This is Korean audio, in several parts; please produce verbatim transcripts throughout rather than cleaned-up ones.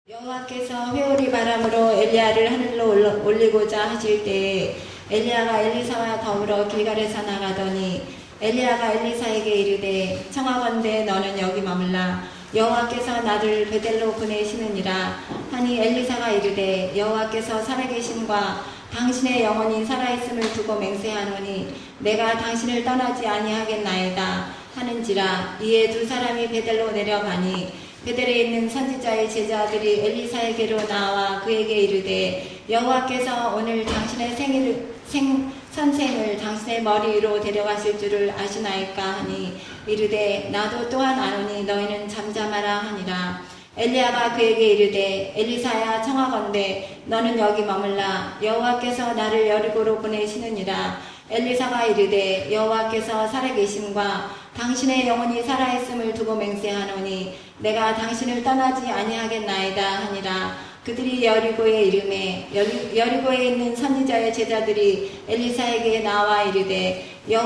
여호와께서 회오리 바람으로 엘리야를 하늘로 올리고자 하실 때에 엘리야가 엘리사와 더불어 길갈에서 나가더니 엘리야가 엘리사에게 이르되 청하건대 너는 여기 머물라 여호와께서 나를 베델로 보내시느니라 하니 엘리사가 이르되 여호와께서 살아계심과 당신의 영혼이 살아있음을 두고 맹세하노니 내가 당신을 떠나지 아니하겠나이다 하는지라. 이에 두 사람이 베델로 내려가니 베델에 있는 선지자의 제자들이 엘리사에게로 나와 그에게 이르되 여호와께서 오늘 당신의 생일, 생, 선생을 당신의 머리 위로 데려가실 줄을 아시나이까 하니 이르되 나도 또한 아노니 너희는 잠잠하라 하니라. 엘리야가 그에게 이르되 엘리사야 청하건대 너는 여기 머물라 여호와께서 나를 여리고로 보내시느니라. 엘리사가 이르되 여호와께서 살아계심과 당신의 영혼이 살아있음을 두고 맹세하노니 내가 당신을 떠나지 아니하겠나이다 하니라. 그들이 여리고에 이르매 여리, 여리고에 있는 선지자의 제자들이 엘리사에게 나와 이르되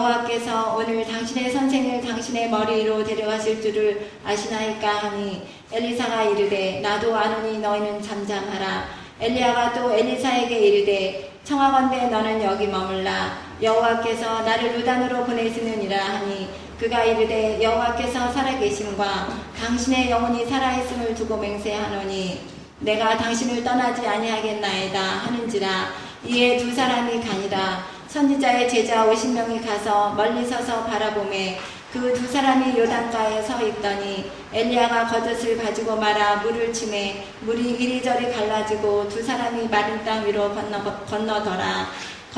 여호와께서 오늘 당신의 선생을 당신의 머리 위로 데려가실 줄을 아시나이까 하니 엘리사가 이르되 나도 아노니 너희는 잠잠하라. 엘리야가 또 엘리사에게 이르되 청하건대 너는 여기 머물라 여호와께서 나를 루단으로 보내시느니라 하니 그가 이르되 여호와께서 살아계심과 당신의 영혼이 살아있음을 두고 맹세하노니 내가 당신을 떠나지 아니하겠나이다 하는지라. 이에 두 사람이 가니라. 선지자의 제자 오십 명이 가서 멀리 서서 바라보매 그 두 사람이 요단가에 서 있더니 엘리야가 겉옷을 가지고 말아 물을 치매 물이 이리저리 갈라지고 두 사람이 마른 땅 위로 건너, 건너더라.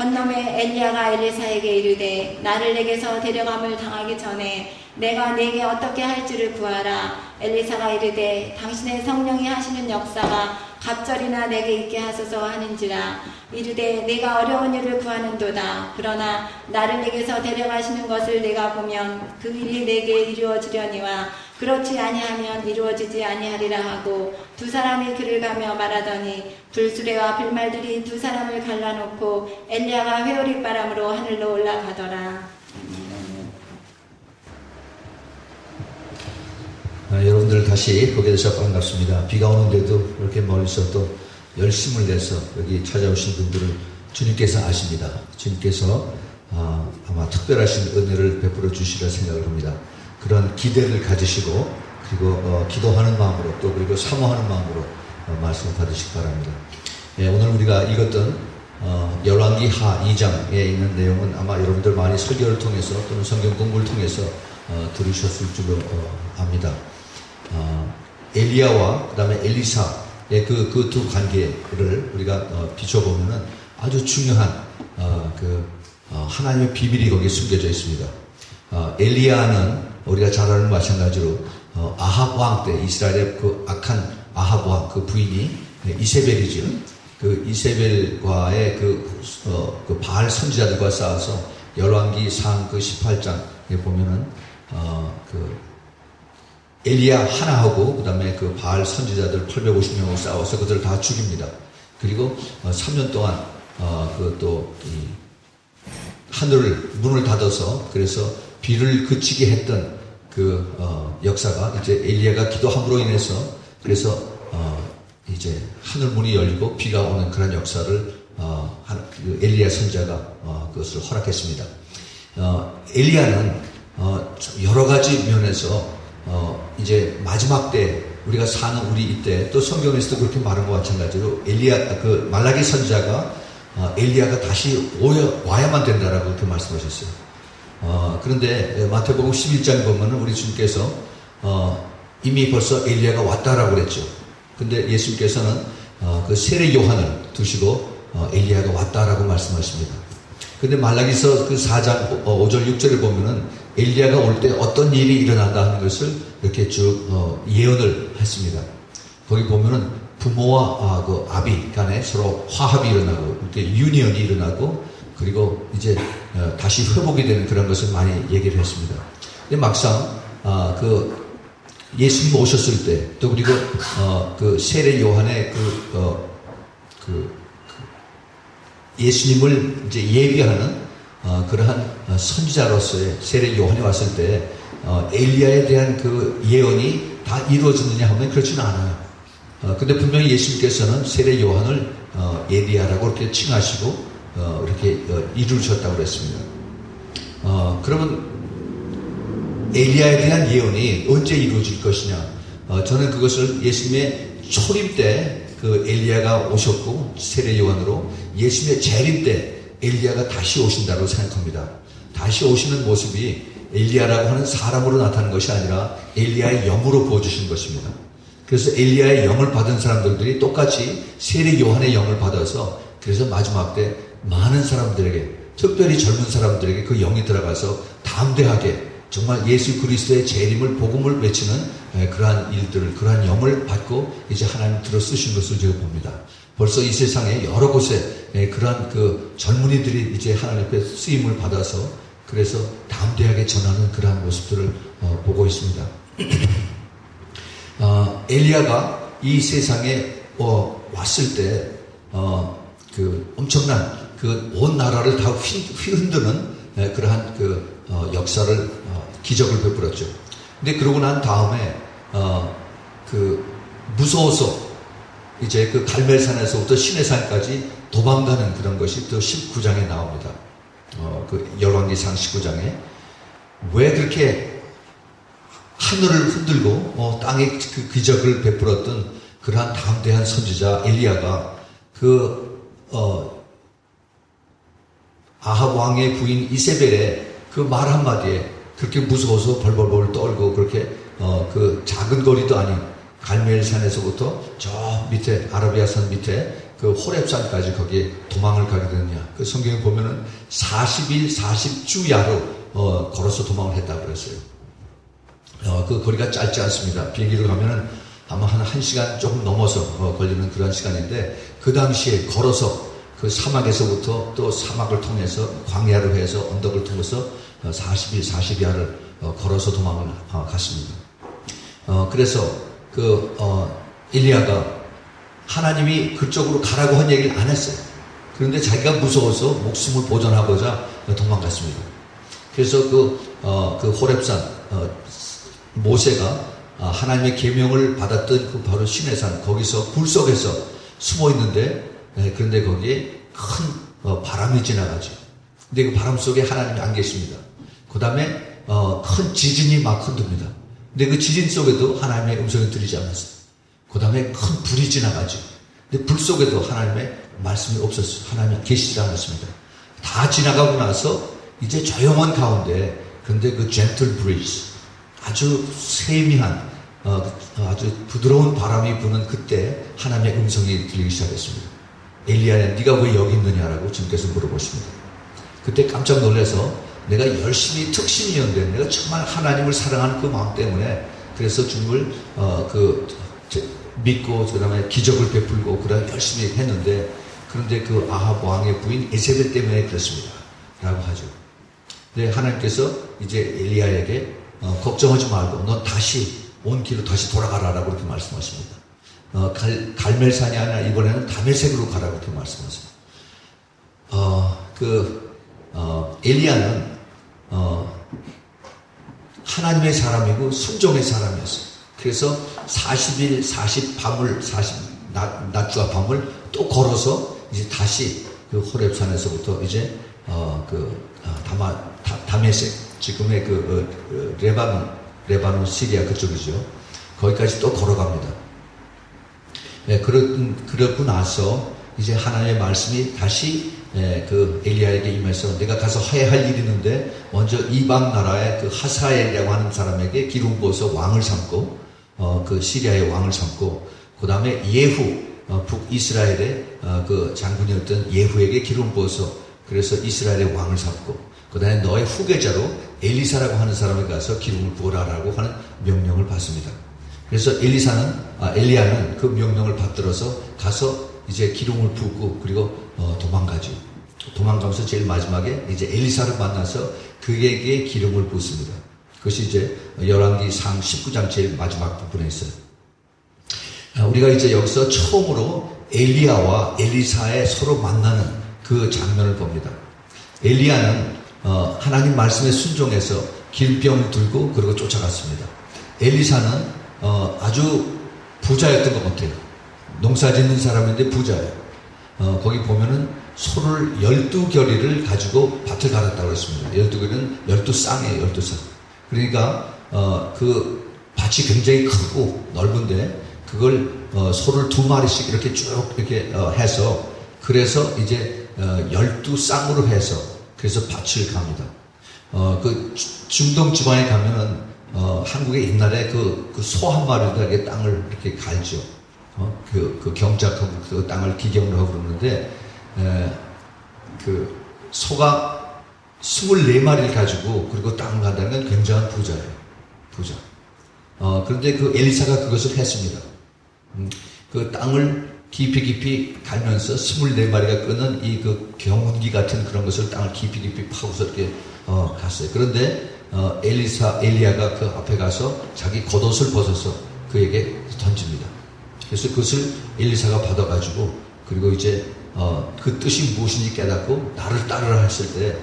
건너매 엘리야가 엘리사에게 이르되 나를 내게서 데려감을 당하기 전에 내가 네게 어떻게 할지를 구하라. 엘리사가 이르되 당신의 성령이 하시는 역사가 갑절이나 내게 있게 하소서 하는지라. 이르되 내가 어려운 일을 구하는도다. 그러나 나를 내게서 데려가시는 것을 내가 보면 그 일이 내게 이루어지려니와 그렇지 아니하면 이루어지지 아니하리라 하고 두 사람이 그를 가며 말하더니 불수레와 빌말들이 두 사람을 갈라놓고 엘리야가 회오리 바람으로 하늘로 올라가더라. 아, 여러분들 다시 보게 돼서 반갑습니다. 비가 오는데도 이렇게 멀리서 또 열심을 내서 여기 찾아오신 분들을 주님께서 아십니다. 주님께서 아, 아마 특별하신 은혜를 베풀어 주시리라 생각을 합니다. 그런 기대를 가지시고 그리고 어, 기도하는 마음으로 또 그리고 사모하는 마음으로 어, 말씀을 받으시기 바랍니다. 예, 오늘 우리가 읽었던 어, 열왕기하 이 장에 있는 내용은 아마 여러분들 많이 설교를 통해서 또는 성경 공부를 통해서 어, 들으셨을 줄로 어, 압니다. 어, 엘리야와 그 다음에 엘리사의 그, 그 두 관계를 우리가 어, 비춰보면은 아주 중요한 어, 그 어, 하나님의 비밀이 거기에 숨겨져 있습니다. 어, 엘리야는 우리가 잘 아는 마찬가지로 어, 아합 왕 때 이스라엘의 그 악한 아합 왕 그 부인이 이세벨이죠. 그 이세벨과의 그, 어, 그 바알 선지자들과 싸워서 열왕기 상 그 십팔 장에 보면은 어, 그 엘리야 하나하고 그 다음에 그 바알 선지자들 팔백오십 명하고 싸워서 그들을 다 죽입니다. 그리고 어, 삼 년 동안 어, 그 또 하늘을 문을 닫아서 그래서 비를 그치게 했던 그 어, 역사가 이제 엘리야가 기도함으로 인해서 그래서 어, 이제 하늘 문이 열리고 비가 오는 그런 역사를 어, 그 엘리야 선지자가 어, 그것을 허락했습니다. 어, 엘리야는 어, 여러 가지 면에서 어, 이제 마지막 때 우리가 사는 우리 이때 또 성경에서도 그렇게 말한 것과 마찬가지로 엘리야 그 말라기 선지자가 어, 엘리야가 다시 오여, 와야만 된다라고 그렇게 말씀하셨어요. 어, 그런데 마태복음 십일 장에 보면은 우리 주님께서 어, 이미 벌써 엘리야가 왔다라고 그랬죠. 근데 예수님께서는 어, 그 세례 요한을 두시고 어, 엘리야가 왔다라고 말씀하십니다. 근데 말라기서 그 사 장 오 절 육 절에 보면은 엘리야가 올 때 어떤 일이 일어난다 하는 것을 이렇게 쭉 어, 예언을 했습니다. 거기 보면은 부모와 아, 그 아비 간에 서로 화합이 일어나고 이렇게 유니언이 일어나고 그리고 이제 어, 다시 회복이 되는 그런 것을 많이 얘기를 했습니다. 근데 막상 아, 그 예수님 오셨을 때 또 그리고 어, 그 세례 요한의 그, 어, 그, 그 예수님을 이제 예비하는 어, 그러한 선지자로서의 세례 요한이 왔을 때 어, 엘리야에 대한 그 예언이 다 이루어졌느냐 하면 그렇지는 않아요. 어, 근데 분명히 예수님께서는 세례 요한을 어, 엘리야라고 이렇게 칭하시고 어, 이렇게 어, 이루셨다고 그랬습니다. 어, 그러면 엘리야에 대한 예언이 언제 이루어질 것이냐? 어, 저는 그것을 예수님의 초림 때 그 엘리야가 오셨고 세례 요한으로 예수님의 재림 때 엘리야가 다시 오신다고 생각합니다. 다시 오시는 모습이 엘리야라고 하는 사람으로 나타나는 것이 아니라 엘리야의 영으로 부어주신 것입니다. 그래서 엘리야의 영을 받은 사람들이 똑같이 세례 요한의 영을 받아서 그래서 마지막 때 많은 사람들에게 특별히 젊은 사람들에게 그 영이 들어가서 담대하게 정말 예수 그리스도의 재림을 복음을 외치는 그러한 일들을 그러한 영을 받고 이제 하나님 들어 쓰신 것을 제가 봅니다. 벌써 이 세상에 여러 곳에 그러한 그 젊은이들이 이제 하나님 앞에 쓰임을 받아서 그래서 담대하게 전하는 그러한 모습들을 어, 보고 있습니다. 어, 엘리야가 이 세상에 어, 왔을 때 어, 그 엄청난 그 온 나라를 다 휘, 휘흔드는 에, 그러한 그 어, 역사를 어, 기적을 베풀었죠. 근데 그러고 난 다음에 어, 그 무서워서 이제 그 갈멜산에서부터 시내산까지 도망가는 그런 것이 또 십구 장에 나옵니다. 어, 그 열왕기상 십구 장에 왜 그렇게 하늘을 흔들고 어, 땅에 그 기적을 베풀었던 그러한 담대한 선지자 엘리야가 그 어, 아합 왕의 부인 이세벨의 그 말 한마디에 그렇게 무서워서 벌벌벌 떨고 그렇게 어, 그 작은 거리도 아닌 갈멜산에서부터 저 밑에 아라비아산 밑에 그 호렙산까지 거기에 도망을 가게 되느냐. 그 성경에 보면은 사십 일 사십 주 야로 어, 걸어서 도망을 했다고 그랬어요. 어, 그 거리가 짧지 않습니다. 비행기로 가면은 아마 한 1시간 조금 넘어서 어, 걸리는 그런 시간인데 그 당시에 걸어서 그 사막에서부터 또 사막을 통해서 광야를 해서 언덕을 통해서 어, 사십 일 사십 야를 어, 걸어서 도망을 어, 갔습니다. 어, 그래서 그 어, 엘리야가 하나님이 그쪽으로 가라고 한 얘기를 안 했어요. 그런데 자기가 무서워서 목숨을 보존하고자 도망갔습니다. 그래서 그, 어, 그 호렙산 어, 모세가 어, 하나님의 계명을 받았던 그 바로 시내산 거기서 굴 속에서 숨어 있는데 네, 그런데 거기에 큰 어, 바람이 지나가죠. 근데 그 바람 속에 하나님이 안 계십니다. 그 다음에 어, 큰 지진이 막 흔듭니다. 근데 그 지진 속에도 하나님의 음성이 들리지 않았어요. 그 다음에 큰 불이 지나가죠. 근데 불 속에도 하나님의 말씀이 없었어요. 하나님이 계시지 않았습니다. 다 지나가고 나서 이제 조용한 가운데 그런데 그 gentle breeze 아주 세미한 어, 아주 부드러운 바람이 부는 그때 하나님의 음성이 들리기 시작했습니다. 엘리야야 네가 왜 여기 있느냐라고 주님께서 물어보십니다. 그때 깜짝 놀라서 내가 열심히 특신이었는데 내가 정말 하나님을 사랑하는 그 마음 때문에 그래서 주님을 어, 그 믿고 그 다음에 기적을 베풀고 그래 열심히 했는데 그런데 그 아합 왕의 부인 에세벨 때문에 그렇습니다 라고 하죠. 근데 하나님께서 이제 엘리야에게 어, 걱정하지 말고 너 다시 온 길로 다시 돌아가라라고 이렇게 말씀하십니다. 어, 갈, 갈멜산이 아니라 이번에는 다메섹으로 가라고 이렇게 말씀하십니다. 어, 그 어, 엘리야는 어, 하나님의 사람이고 순종의 사람이었어요. 그래서 사십 일 사십 밤을 사십 낮, 낮과 밤을 또 걸어서 이제 다시 그 호렙산에서부터 이제 어, 그 어, 다마 다, 다메섹 지금의 그 어, 어, 레바논 레바논 시리아 그쪽이죠. 거기까지 또 걸어갑니다. 네, 그러, 그러고 나서 이제 하나님의 말씀이 다시 예, 그 엘리야에게 임해서 내가 가서 해야 할 일이 있는데 먼저 이방 나라의 그 하사엘이라고 하는 사람에게 기름 부어서 왕을 삼고 어, 그 시리아의 왕을 삼고 그 다음에 예후 어, 북이스라엘의 어, 그 장군이었던 예후에게 기름 부어서 그래서 이스라엘의 왕을 삼고 그 다음에 너의 후계자로 엘리사라고 하는 사람에 가서 기름을 부어라라고 하는 명령을 받습니다. 그래서 엘리사는 아, 엘리야는 그 명령을 받들어서 가서 이제 기름을 붓고 그리고 어, 도망가죠. 도망가면서 제일 마지막에 이제 엘리사를 만나서 그에게 기름을 붓습니다. 그것이 이제 열왕기상 십구 장 제일 마지막 부분에 있어요. 아, 우리가 이제 여기서 처음으로 엘리야와 엘리사의 서로 만나는 그 장면을 봅니다. 엘리야는 어, 하나님 말씀에 순종해서 기름병을 들고 그리고 쫓아갔습니다. 엘리사는 어, 아주 부자였던 것 같아요. 농사 짓는 사람인데 부자예요. 어, 거기 보면은 소를 열두 겨리를 가지고 밭을 갈았다고 했습니다. 열두 겨리는 열두 쌍이에요, 열두 쌍. 그러니까, 어, 그 밭이 굉장히 크고 넓은데, 그걸, 어, 소를 두 마리씩 이렇게 쭉 이렇게, 어, 해서, 그래서 이제, 어, 열두 쌍으로 해서, 그래서 밭을 갑니다. 어, 그 중동 지방에 가면은, 어, 한국에 옛날에 그, 그 소 한 마리도 이렇게 땅을 이렇게 갈죠. 어, 그, 그 경작하고 그 땅을 기경으로 하고 그러는데, 에, 그 소가 스물네 마리를 가지고 그리고 땅을 간다는 건 굉장한 부자예요. 부자. 어, 그런데 그 엘리사가 그것을 했습니다. 음, 그 땅을 깊이 깊이 갈면서 스물네 마리가 끄는 이 그 경운기 같은 그런 것을 땅을 깊이 깊이 파고서 이렇게 어, 갔어요. 그런데 어, 엘리사, 엘리야가 그 앞에 가서 자기 겉옷을 벗어서 그에게 던집니다. 그래서 그것을 엘리사가 받아가지고 그리고 이제 어, 그 뜻이 무엇인지 깨닫고 나를 따르라 했을 때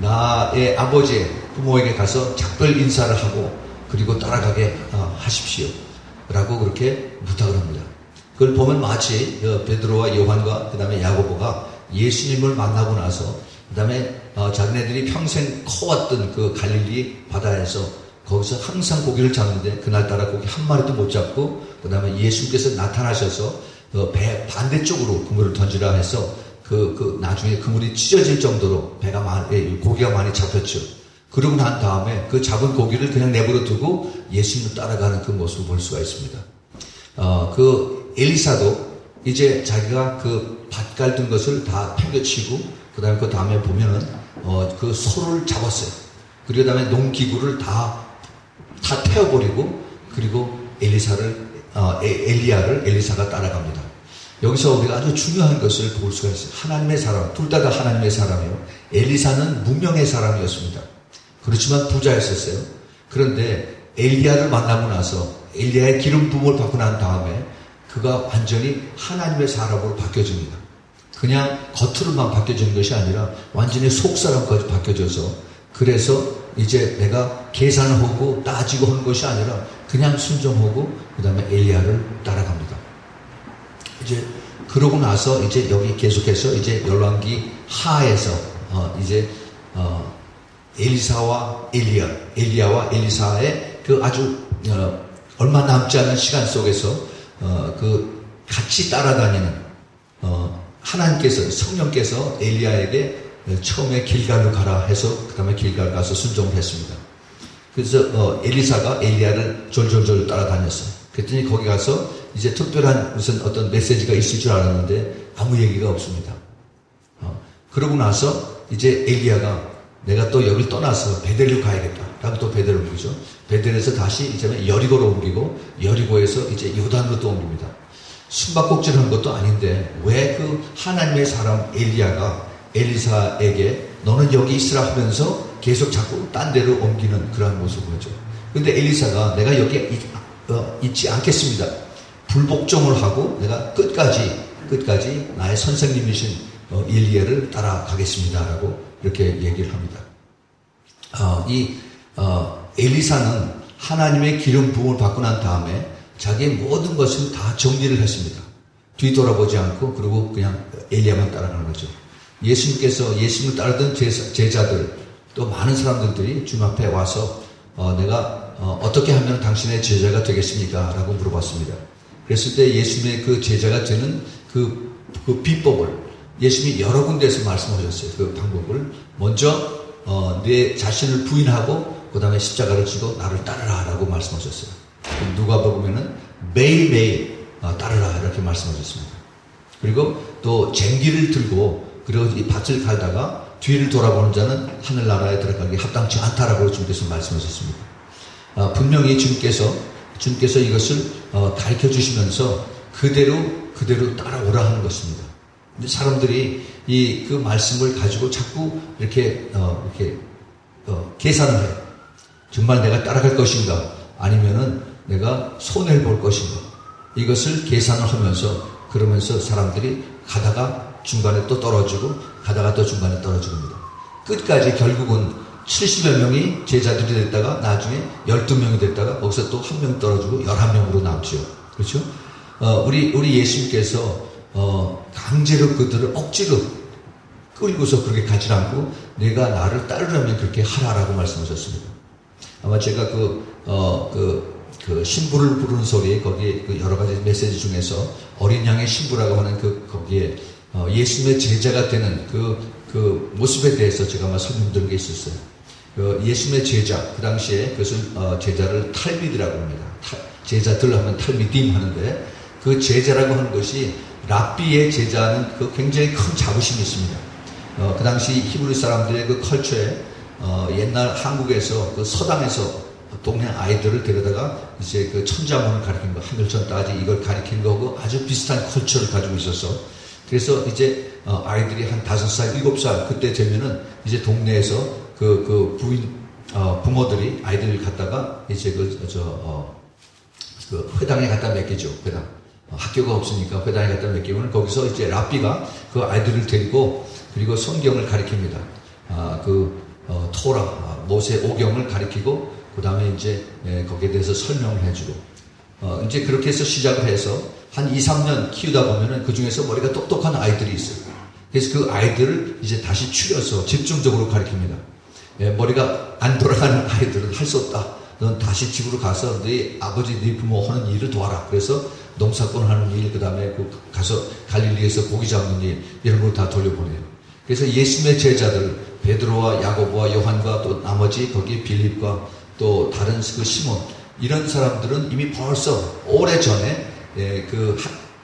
나의 아버지의 부모에게 가서 작별 인사를 하고 그리고 따라가게 어, 하십시오 라고 그렇게 부탁을 합니다. 그걸 보면 마치 어, 베드로와 요한과 그 다음에 야고보가 예수님을 만나고 나서 그 다음에 어, 자기네들이 평생 커왔던 그 갈릴리 바다에서 거기서 항상 고기를 잡는데 그날따라 고기 한 마리도 못 잡고 그 다음에 예수께서 나타나셔서 그 배 반대쪽으로 그물을 던지라 해서 그, 그 나중에 그물이 찢어질 정도로 배가 많이, 고기가 많이 잡혔죠. 그러고 난 다음에 그 잡은 고기를 그냥 내버려 두고 예수님을 따라가는 그 모습을 볼 수가 있습니다. 어, 그 엘리사도 이제 자기가 그 밭 갈던 것을 다 팽개치고 그 다음에 그 다음에 보면은 어, 그 소를 잡았어요. 그리고 그 다음에 농기구를 다, 다 태워버리고 그리고 엘리사를 어, 엘리야를 엘리사가 따라갑니다. 여기서 우리가 아주 중요한 것을 볼 수가 있어요. 하나님의 사람, 둘 다 다 하나님의 사람이에요. 엘리사는 무명의 사람이었습니다. 그렇지만 부자였었어요. 그런데 엘리야를 만나고 나서 엘리야의 기름 부음을 받고 난 다음에 그가 완전히 하나님의 사람으로 바뀌어집니다. 그냥 겉으로만 바뀌어지는 것이 아니라 완전히 속사람까지 바뀌어져서 그래서 이제 내가 계산을 하고 따지고 하는 것이 아니라 그냥 순종하고 그 다음에 엘리야를 따라갑니다. 이제 그러고 나서 이제 여기 계속해서 이제 열왕기 하에서 어 이제 어 엘리사와 엘리야, 엘리야와 엘리사의 그 아주 어 얼마 남지 않은 시간 속에서 어 그 같이 따라다니는 어 하나님께서 성령께서 엘리야에게 처음에 길갈로 가라 해서 그 다음에 길갈 가서 순종을 했습니다. 그래서 어, 엘리사가 엘리야를 졸졸졸 따라다녔어요. 그랬더니 거기 가서 이제 특별한 무슨 어떤 메시지가 있을 줄 알았는데 아무 얘기가 없습니다. 어, 그러고 나서 이제 엘리야가 내가 또 여기를 떠나서 베델로 가야겠다 라고 또 베델로 옮기죠. 베델에서 다시 이제 여리고로 옮기고 여리고에서 이제 요단으로 또 옮깁니다. 숨바꼭질을 한 것도 아닌데 왜 그 하나님의 사람 엘리야가 엘리사에게 너는 여기 있으라 하면서 계속 자꾸 딴 데로 옮기는 그런 모습을 보죠. 그런데 엘리사가 내가 여기 있, 어, 있지 않겠습니다. 불복종을 하고 내가 끝까지 끝까지 나의 선생님이신 어, 엘리야를 따라가겠습니다 라고 이렇게 얘기를 합니다. 어, 이 어, 엘리사는 하나님의 기름 부음을 받고 난 다음에 자기의 모든 것을 다 정리를 했습니다. 뒤돌아보지 않고 그리고 그냥 엘리야만 따라가는 거죠. 예수님께서 예수님을 따르던 제자, 제자들 또 많은 사람들이 주님 앞에 와서 어, 내가 어, 어떻게 하면 당신의 제자가 되겠습니까? 라고 물어봤습니다. 그랬을 때 예수님의 그 제자가 되는 그, 그 비법을 예수님이 여러 군데에서 말씀하셨어요. 그 방법을 먼저 어, 내 자신을 부인하고 그 다음에 십자가를 지고 나를 따르라 라고 말씀하셨어요. 누가 보면은 매일매일 어, 따르라 이렇게 말씀하셨습니다. 그리고 또 쟁기를 들고 그리고 이 밭을 갈다가 뒤를 돌아보는 자는 하늘나라에 들어가기 합당치 않다라고 주님께서 말씀하셨습니다. 아, 분명히 주님께서 주님께서 이것을 어, 가르쳐 주시면서 그대로 그대로 따라오라 하는 것입니다. 근데 사람들이 이 그 말씀을 가지고 자꾸 이렇게 어, 이렇게 어, 계산을 해요. 정말 내가 따라갈 것인가? 아니면은 내가 손해를 볼 것인가? 이것을 계산을 하면서 그러면서 사람들이 가다가 중간에 또 떨어지고 가다가 또 중간에 떨어집니다. 끝까지 결국은 칠십여 명이 제자들이 됐다가 나중에 열두 명이 됐다가 거기서 또 한 명 떨어지고 열한 명으로 남죠. 그렇죠? 어, 우리 우리 예수님께서 어, 강제로 그들을 억지로 끌고서 그렇게 가지 않고 내가 나를 따르려면 그렇게 하라라고 말씀하셨습니다. 아마 제가 그, 어, 그, 그 신부를 부르는 소리 거기에 그 여러 가지 메시지 중에서 어린 양의 신부라고 하는 그 거기에 어, 예수님의 제자가 되는 그, 그 모습에 대해서 제가 아마 설명드린 게 있었어요. 그 예수님의 제자, 그 당시에 그것을 어, 제자를 탈미드라고 합니다. 탈, 제자들 하면 탈미딤 하는데 그 제자라고 하는 것이 랍비의 제자는 그 굉장히 큰 자부심이 있습니다. 어, 그 당시 히브리 사람들의 그 컬처에 어, 옛날 한국에서 그 서당에서 동네 아이들을 데려다가 이제 그 천자문을 가리킨 거, 하늘천 따지 이걸 가리킨 거하고 아주 비슷한 컬처를 가지고 있어서 그래서 이제 어, 아이들이 한 다섯 살, 일곱 살 그때 되면은 이제 동네에서 그, 그 부인, 어, 부모들이 아이들을 갖다가 이제 그, 저, 어, 그 회당에 갖다 맡기죠. 회당. 어, 학교가 없으니까 회당에 갖다 맡기면 거기서 이제 랍비가 그 아이들을 데리고 그리고 성경을 가리킵니다. 아, 그, 어, 토라, 아, 모세 오경을 가리키고 그 다음에 이제 예, 거기에 대해서 설명을 해주고 어, 이제 그렇게 해서 시작을 해서 한 이, 삼 년 키우다 보면은 그 중에서 머리가 똑똑한 아이들이 있어요. 그래서 그 아이들을 이제 다시 추려서 집중적으로 가리킵니다. 예, 머리가 안 돌아가는 아이들은 할 수 없다. 넌 다시 집으로 가서 네 아버지, 네 부모 하는 일을 도와라. 그래서 농사꾼 하는 일, 그 다음에 가서 갈릴리에서 고기 잡는 일, 이런 걸 다 돌려보내요. 그래서 예수님의 제자들, 베드로와 야고보와 요한과 또 나머지 거기 빌립과 또 다른 그 시몬, 이런 사람들은 이미 벌써 오래 전에 예, 그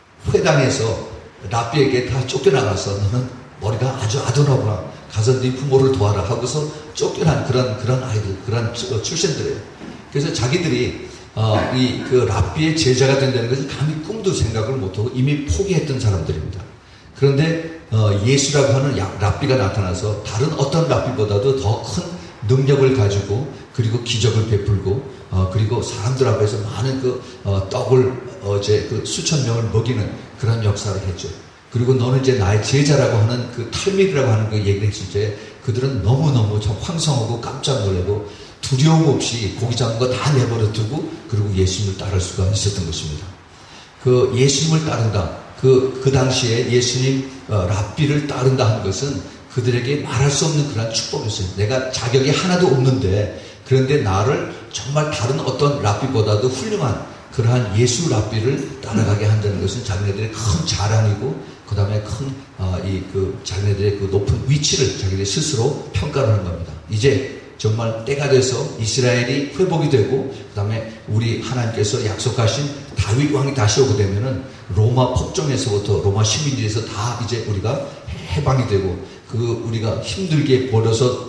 회당에서 랍비에게 다 쫓겨나가서 너는 머리가 아주 아둔하구나. 가서 네 부모를 도와라 하고서 쫓겨난 그런, 그런 아이들, 그런 출신들이에요. 그래서 자기들이, 어, 이, 그 랍비의 제자가 된다는 것을 감히 꿈도 생각을 못하고 이미 포기했던 사람들입니다. 그런데, 어, 예수라고 하는 랍비가 나타나서 다른 어떤 랍비보다도 더 큰 능력을 가지고 그리고 기적을 베풀고, 어, 그리고 사람들 앞에서 많은 그, 어, 떡을 어제 그 수천 명을 먹이는 그런 역사를 했죠. 그리고 너는 이제 나의 제자라고 하는 그 탈미드라고 하는 그 얘기를 했을 때 그들은 너무너무 참 황성하고 깜짝 놀라고 두려움 없이 고기 잡는 거 다 내버려 두고 그리고 예수님을 따를 수가 있었던 것입니다. 그 예수님을 따른다. 그, 그 당시에 예수님, 어, 랍비를 따른다 하는 것은 그들에게 말할 수 없는 그런 축복이었어요. 내가 자격이 하나도 없는데 그런데 나를 정말 다른 어떤 랍비보다도 훌륭한 그러한 예수 랍비를 따라가게 한다는 것은 자기네들의 큰 자랑이고 그 다음에 큰, 어, 이, 그, 자기네들의 그 높은 위치를 자기들 스스로 평가를 하는 겁니다. 이제 정말 때가 돼서 이스라엘이 회복이 되고, 그 다음에 우리 하나님께서 약속하신 다윗 왕이 다시 오게 되면은 로마 폭정에서부터 로마 식민지에서 다 이제 우리가 해방이 되고, 그 우리가 힘들게 벌어서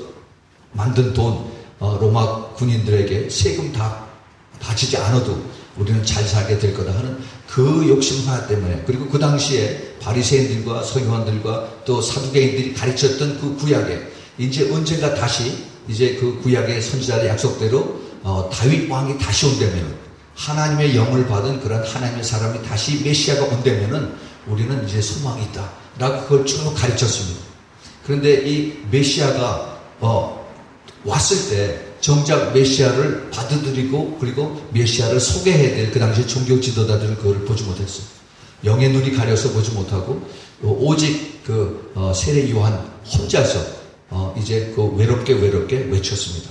만든 돈, 어, 로마 군인들에게 세금 다 바치지 않아도 우리는 잘 살게 될 거다 하는 그 욕심 하나 때문에 그리고 그 당시에 바리새인들과 서기관들과 또 사두개인들이 가르쳤던 그 구약에 이제 언젠가 다시 이제 그 구약의 선지자의 약속대로 어, 다윗 왕이 다시 온다면 하나님의 영을 받은 그런 하나님의 사람이 다시 메시아가 온다면은 우리는 이제 소망이 있다 라고 그걸 쭉 가르쳤습니다. 그런데 이 메시아가 어, 왔을 때 정작 메시아를 받아들이고 그리고 메시아를 소개해야 될 그 당시 종교 지도자들은 그걸 보지 못했어요. 영의 눈이 가려서 보지 못하고 오직 그 어, 세례 요한 혼자서 어, 이제 그 외롭게 외롭게 외쳤습니다.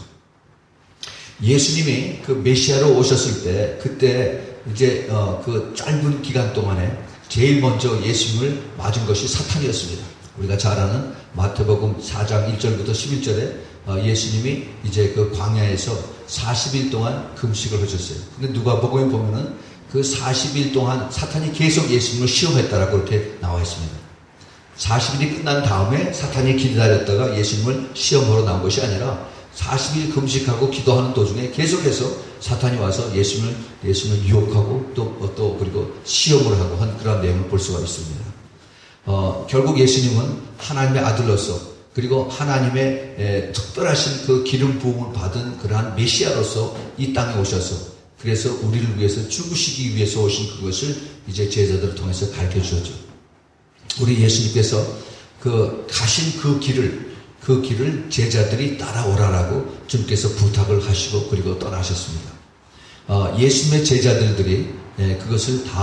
예수님이 그 메시아로 오셨을 때 그때 이제 어, 그 짧은 기간 동안에 제일 먼저 예수님을 맞은 것이 사탄이었습니다. 우리가 잘 아는 마태복음 사 장 일 절부터 십일 절에 어, 예수님이 이제 그 광야에서 사십 일 동안 금식을 하셨어요. 근데 누가복음에 보면은 그 사십 일 동안 사탄이 계속 예수님을 시험했다라고 이렇게 나와 있습니다. 사십 일이 끝난 다음에 사탄이 기다렸다가 예수님을 시험하러 나온 것이 아니라 사십 일 금식하고 기도하는 도중에 계속해서 사탄이 와서 예수님을, 예수님을 유혹하고 또, 또 그리고 시험을 하고 한 그런 내용을 볼 수가 있습니다. 어, 결국 예수님은 하나님의 아들로서 그리고 하나님의 에, 특별하신 그 기름 부음을 받은 그러한 메시아로서 이 땅에 오셔서 그래서 우리를 위해서 죽으시기 위해서 오신 그것을 이제 제자들을 통해서 가르쳐 주셨죠. 우리 예수님께서 그 가신 그 길을 그 길을 제자들이 따라오라라고 주님께서 부탁을 하시고 그리고 떠나셨습니다. 어, 예수님의 제자들들이 에, 그것을 다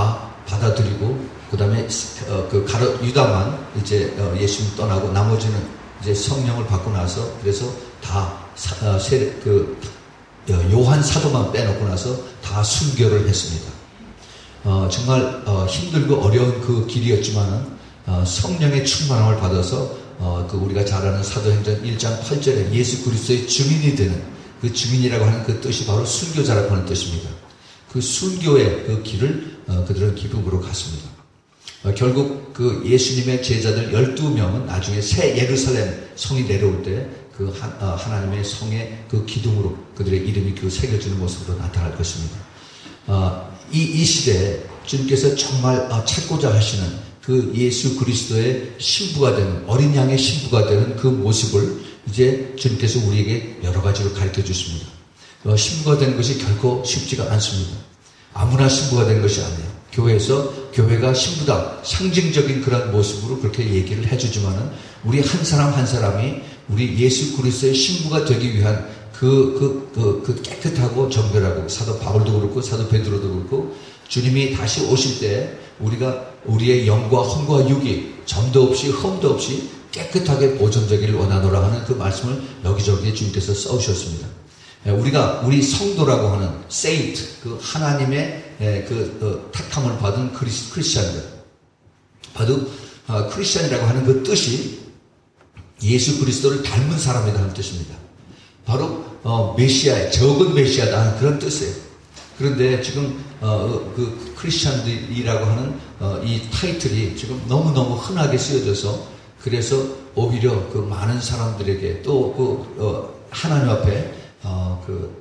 받아들이고 그 다음에 어, 그 가르 유다만 이제 어, 예수님 떠나고 나머지는 이제 성령을 받고 나서 그래서 다 사, 어, 세, 그 요한 사도만 빼놓고 나서 다 순교를 했습니다. 어, 정말 어, 힘들고 어려운 그 길이었지만은 어, 성령의 충만함을 받아서 어, 그 우리가 잘 아는 사도행전 일 장 팔 절에 예수 그리스도의 증인이 되는 그 증인이라고 하는 그 뜻이 바로 순교자라고 하는 뜻입니다. 그 순교의 그 길을 어, 그들은 기쁨으로 갔습니다. 어, 결국 그 예수님의 제자들 열두 명은 나중에 새 예루살렘 성이 내려올 때 그 어, 하나님의 성의 그 기둥으로 그들의 이름이 그 새겨지는 모습으로 나타날 것입니다. 어, 이, 이 시대에 주님께서 정말 어, 찾고자 하시는 그 예수 그리스도의 신부가 되는 어린 양의 신부가 되는 그 모습을 이제 주님께서 우리에게 여러 가지로 가르쳐 주십니다. 어, 신부가 되는 것이 결코 쉽지가 않습니다. 아무나 신부가 되는 것이 아니에요. 교회에서 교회가 신부다 상징적인 그런 모습으로 그렇게 얘기를 해주지만은 우리 한 사람 한 사람이 우리 예수 그리스도의 신부가 되기 위한 그, 그, 그, 그 깨끗하고 정결하고 사도 바울도 그렇고 사도 베드로도 그렇고 주님이 다시 오실 때 우리가 우리의 영과 혼과 육이 점도 없이 흠도 없이 깨끗하게 보존되기를 원하노라 하는 그 말씀을 여기저기 주님께서 써오셨습니다. 우리가 우리 성도라고 하는 세인트 그 하나님의 그 어, 택함을 받은 크리스, 크리스찬들 바로 어, 크리스찬이라고 하는 그 뜻이 예수 그리스도를 닮은 사람이다 하는 뜻입니다. 바로 어, 메시아의 적은 메시아다 하는 그런 뜻이에요. 그런데 지금 어, 그 크리스찬들이라고 하는 어, 이 타이틀이 지금 너무너무 흔하게 쓰여져서 그래서 오히려 그 많은 사람들에게 또 그 어, 하나님 앞에 어, 그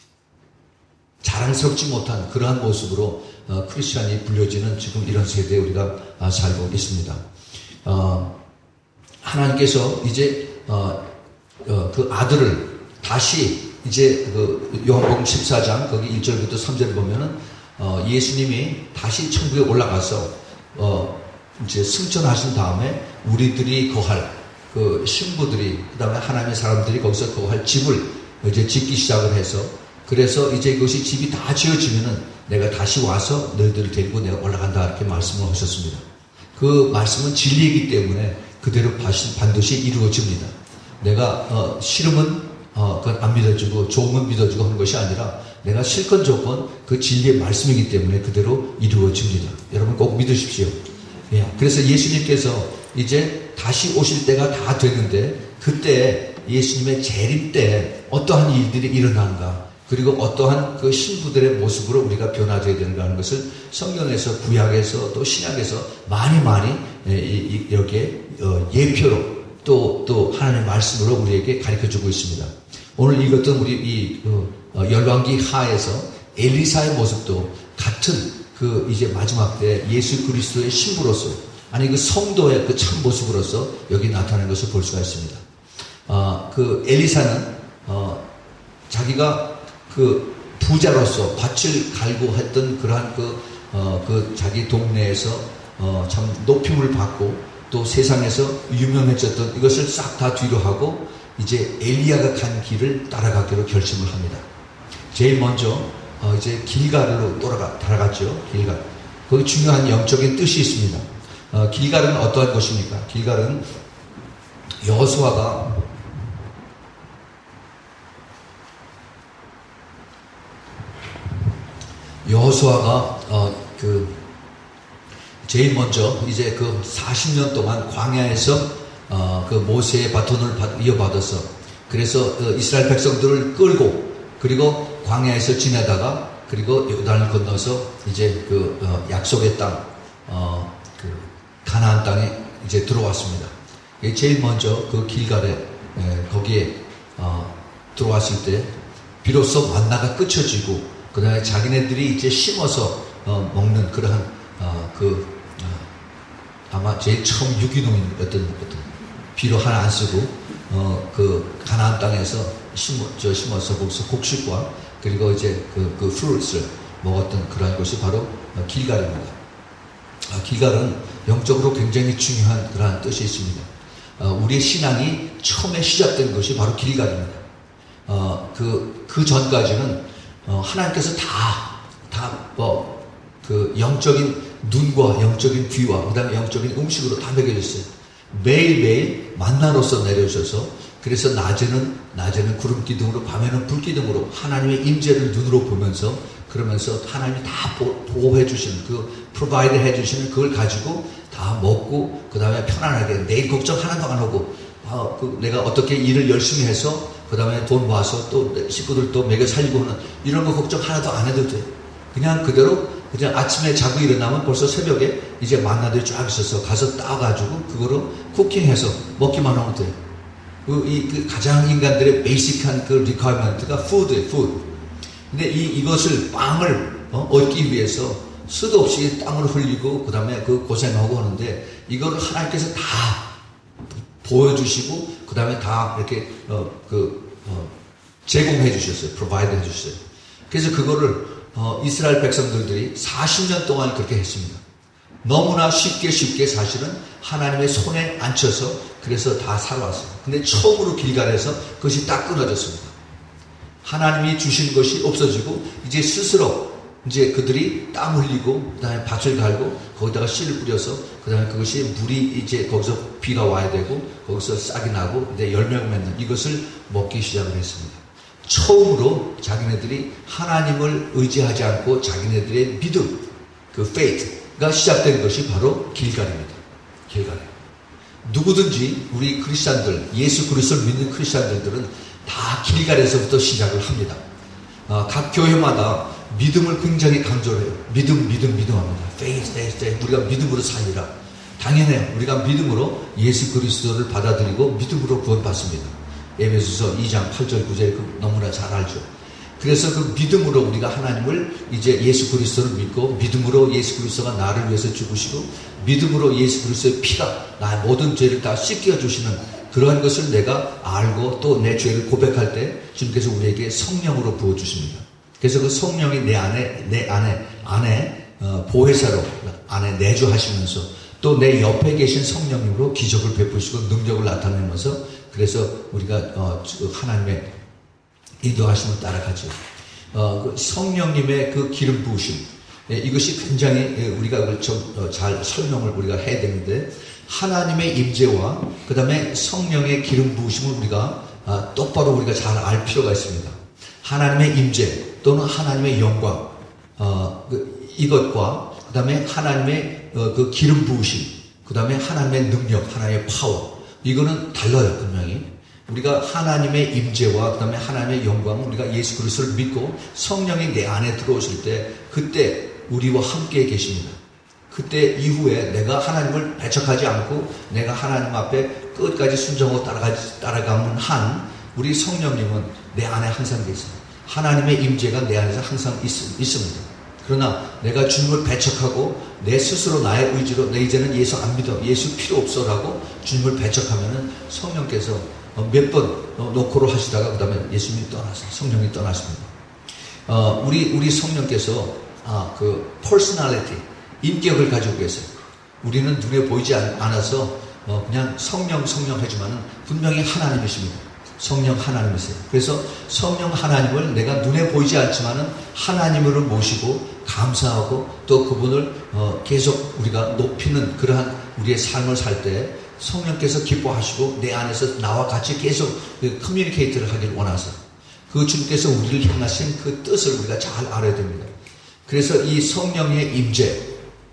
자랑스럽지 못한 그러한 모습으로 어, 크리스찬이 불려지는 지금 이런 세대에 우리가 아, 살고 있습니다. 어, 하나님께서 이제 어, 어, 그 아들을 다시 이제 그 요한복음 십사 장 거기 일 절부터 삼 절을 보면은 어, 예수님이 다시 천국에 올라가서 어, 이제 승천하신 다음에 우리들이 거할 그 신부들이 그 다음에 하나님의 사람들이 거기서 거할 집을 이제 짓기 시작을 해서 그래서 이제 그것이 집이 다 지어지면은 내가 다시 와서 너희들을 데리고 내가 올라간다 이렇게 말씀을 하셨습니다. 그 말씀은 진리이기 때문에 그대로 반드시 이루어집니다. 내가 어, 싫으면 어, 그건 안 믿어주고 좋으면 믿어주고 하는 것이 아니라 내가 실컷 조건 그 진리의 말씀이기 때문에 그대로 이루어집니다. 여러분 꼭 믿으십시오. 예. 그래서 예수님께서 이제 다시 오실 때가 다 됐는데 그때 예수님의 재림 때 어떠한 일들이 일어난가 그리고 어떠한 그 신부들의 모습으로 우리가 변화되어야 되는가 하는 것을 성경에서 구약에서 또 신약에서 많이 많이 이렇게 예표로 또, 또 하나님의 말씀으로 우리에게 가르쳐주고 있습니다. 오늘 읽었던 우리 이 열왕기 하에서 엘리사의 모습도 같은 그 이제 마지막 때 예수 그리스도의 신부로서 아니 그 성도의 그 참 모습으로서 여기 나타나는 것을 볼 수가 있습니다. 어, 그 엘리사는 어, 자기가 그 부자로서 밭을 갈고 했던 그러한 그, 어, 그 자기 동네에서 어, 참 높임을 받고 또 세상에서 유명해졌던 이것을 싹 다 뒤로 하고 이제 엘리야가 간 길을 따라가기로 결심을 합니다. 제일 먼저 어, 이제 길갈로 돌아가 따라갔죠. 길갈. 거기 중요한 영적인 뜻이 있습니다. 어, 길갈은 어떠한 것입니까? 길갈은 여호수아가 여호수아가 어, 그 제일 먼저 이제 그 사십 년 동안 광야에서 어, 그 모세의 바톤을 받, 이어받아서 그래서 그 이스라엘 백성들을 끌고 그리고 광야에서 지내다가 그리고 요단을 건너서 이제 그 어, 약속의 땅, 어, 그 가나안 땅에 이제 들어왔습니다. 제일 먼저 그 길갈에 에, 거기에 어, 들어왔을 때 비로소 만나가 끊어지고 그 다음에 자기네들이 이제 심어서 어, 먹는 그러한 어, 그 어, 아마 제일 처음 유기농인 어떤 어떤 비료 하나 안 쓰고 어, 그 가나안 땅에서 심어 저 심어서 거기서 곡식과 그리고 이제 그 그 프루트를 먹었던 그러한 것이 바로 어, 길갈입니다. 어, 길갈은 영적으로 굉장히 중요한 그러한 뜻이 있습니다. 어, 우리의 신앙이 처음에 시작된 것이 바로 길갈입니다. 어, 그, 그 전까지는 어, 하나님께서 다, 다, 뭐, 그 영적인 눈과 영적인 귀와 그 다음에 영적인 음식으로 다 먹여줬어요. 매일매일 만나로서 내려오셔서 그래서 낮에는 낮에는 구름 기둥으로 밤에는 불 기둥으로 하나님의 임재를 눈으로 보면서 그러면서 하나님이 다 보호해 주시는 그 프로바이드 해 주시는 그걸 가지고 다 먹고 그 다음에 편안하게 내일 걱정 하나도 안 하고 아, 그 내가 어떻게 일을 열심히 해서 그 다음에 돈 모아서 또 식구들 또 먹여 살리고 하는 이런 거 걱정 하나도 안 해도 돼. 그냥 그대로 그냥 아침에 자고 일어나면 벌써 새벽에 이제 만나들이 쫙 있어서 가서 따가지고 그거로 쿠킹해서 먹기만 하면 돼. 그, 이, 그 가장 인간들의 베이직한 그 리퀘어먼트가 푸드예요, 푸드. 근데 이, 이것을 빵을 어, 얻기 위해서 수도 없이 땀을 흘리고 그 다음에 그 고생하고 하는데 이거를 하나님께서 다 보여주시고 그 다음에 다 이렇게 어, 그, 어, 제공해 주셨어요. 프로바이드 해 주셨어요. 그래서 그거를 어, 이스라엘 백성들이 사십 년 동안 그렇게 했습니다. 너무나 쉽게 쉽게 사실은 하나님의 손에 앉혀서 그래서 다 살아왔어요. 근데 처음으로 길갈에서 그것이 딱 끊어졌습니다. 하나님이 주신 것이 없어지고 이제 스스로 이제 그들이 땀 흘리고 그 다음에 밭을 갈고 거기다가 씨를 뿌려서 그 다음에 그것이 물이 이제 거기서 비가 와야 되고 거기서 싹이 나고 이제 열매가 맺는 이것을 먹기 시작을 했습니다. 처음으로 자기네들이 하나님을 의지하지 않고 자기네들의 믿음, 그 faith가 시작된 것이 바로 길갈입니다. 길갈. 누구든지 우리 크리스찬들, 예수 그리스도를 믿는 크리스찬들은 다 길갈에서부터 시작을 합니다. 어, 각 교회마다 믿음을 굉장히 강조를 해요. 믿음, 믿음, 믿음 합니다. faith, faith, faith. 우리가 믿음으로 살리라. 당연해요. 우리가 믿음으로 예수 그리스도를 받아들이고 믿음으로 구원받습니다. 에베소서 이 장 팔 절 구 절 그 너무나 잘 알죠. 그래서 그 믿음으로 우리가 하나님을 이제 예수 그리스도를 믿고 믿음으로 예수 그리스도가 나를 위해서 죽으시고 믿음으로 예수 그리스도의 피가 나의 모든 죄를 다 씻겨주시는 그러한 것을 내가 알고 또 내 죄를 고백할 때 주님께서 우리에게 성령으로 부어주십니다. 그래서 그 성령이 내 안에 내 안에 안에 어, 보혜사로 안에 내주하시면서 또 내 옆에 계신 성령님으로 기적을 베푸시고 능력을 나타내면서 그래서 우리가 어, 하나님의 인도하심을 따라가죠. 어, 그 성령님의 그 기름 부으심 예, 이것이 굉장히 예, 우리가 좀, 어, 잘 설명을 우리가 해야 되는데 하나님의 임재와 그 다음에 성령의 기름 부으심을 우리가 아, 똑바로 우리가 잘 알 필요가 있습니다. 하나님의 임재 또는 하나님의 영광 어, 그, 이것과 그 다음에 하나님의 어, 그 기름 부으심 그 다음에 하나님의 능력 하나님의 파워 이거는 달라요. 분명히 우리가 하나님의 임재와 그 다음에 하나님의 영광은 우리가 예수 그리스도를 믿고 성령이 내 안에 들어오실 때 그때 우리와 함께 계십니다. 그때 이후에 내가 하나님을 배척하지 않고 내가 하나님 앞에 끝까지 순종하고 따라가지, 따라가는 한 우리 성령님은 내 안에 항상 계십니다. 하나님의 임재가 내 안에서 항상 있, 있습니다. 그러나 내가 주님을 배척하고 내 스스로 나의 의지로 내 이제는 예수 안 믿어 예수 필요 없어라고 주님을 배척하면은 성령께서 몇 번 노코를 하시다가 그 다음에 예수님이 떠나서 성령이 떠나십니다. 어, 우리 우리 성령께서 아, 그 퍼스널리티 인격을 가지고 계세요. 우리는 눈에 보이지 않아서 어, 그냥 성령 성령 하지만은 분명히 하나님이십니다. 성령 하나님이세요. 그래서 성령 하나님을 내가 눈에 보이지 않지만은 하나님으로 모시고 감사하고 또 그분을 어, 계속 우리가 높이는 그러한 우리의 삶을 살 때 성령께서 기뻐하시고 내 안에서 나와 같이 계속 그 커뮤니케이트를 하길 원하세요. 그 주님께서 우리를 향하신 그 뜻을 우리가 잘 알아야 됩니다. 그래서 이 성령의 임재,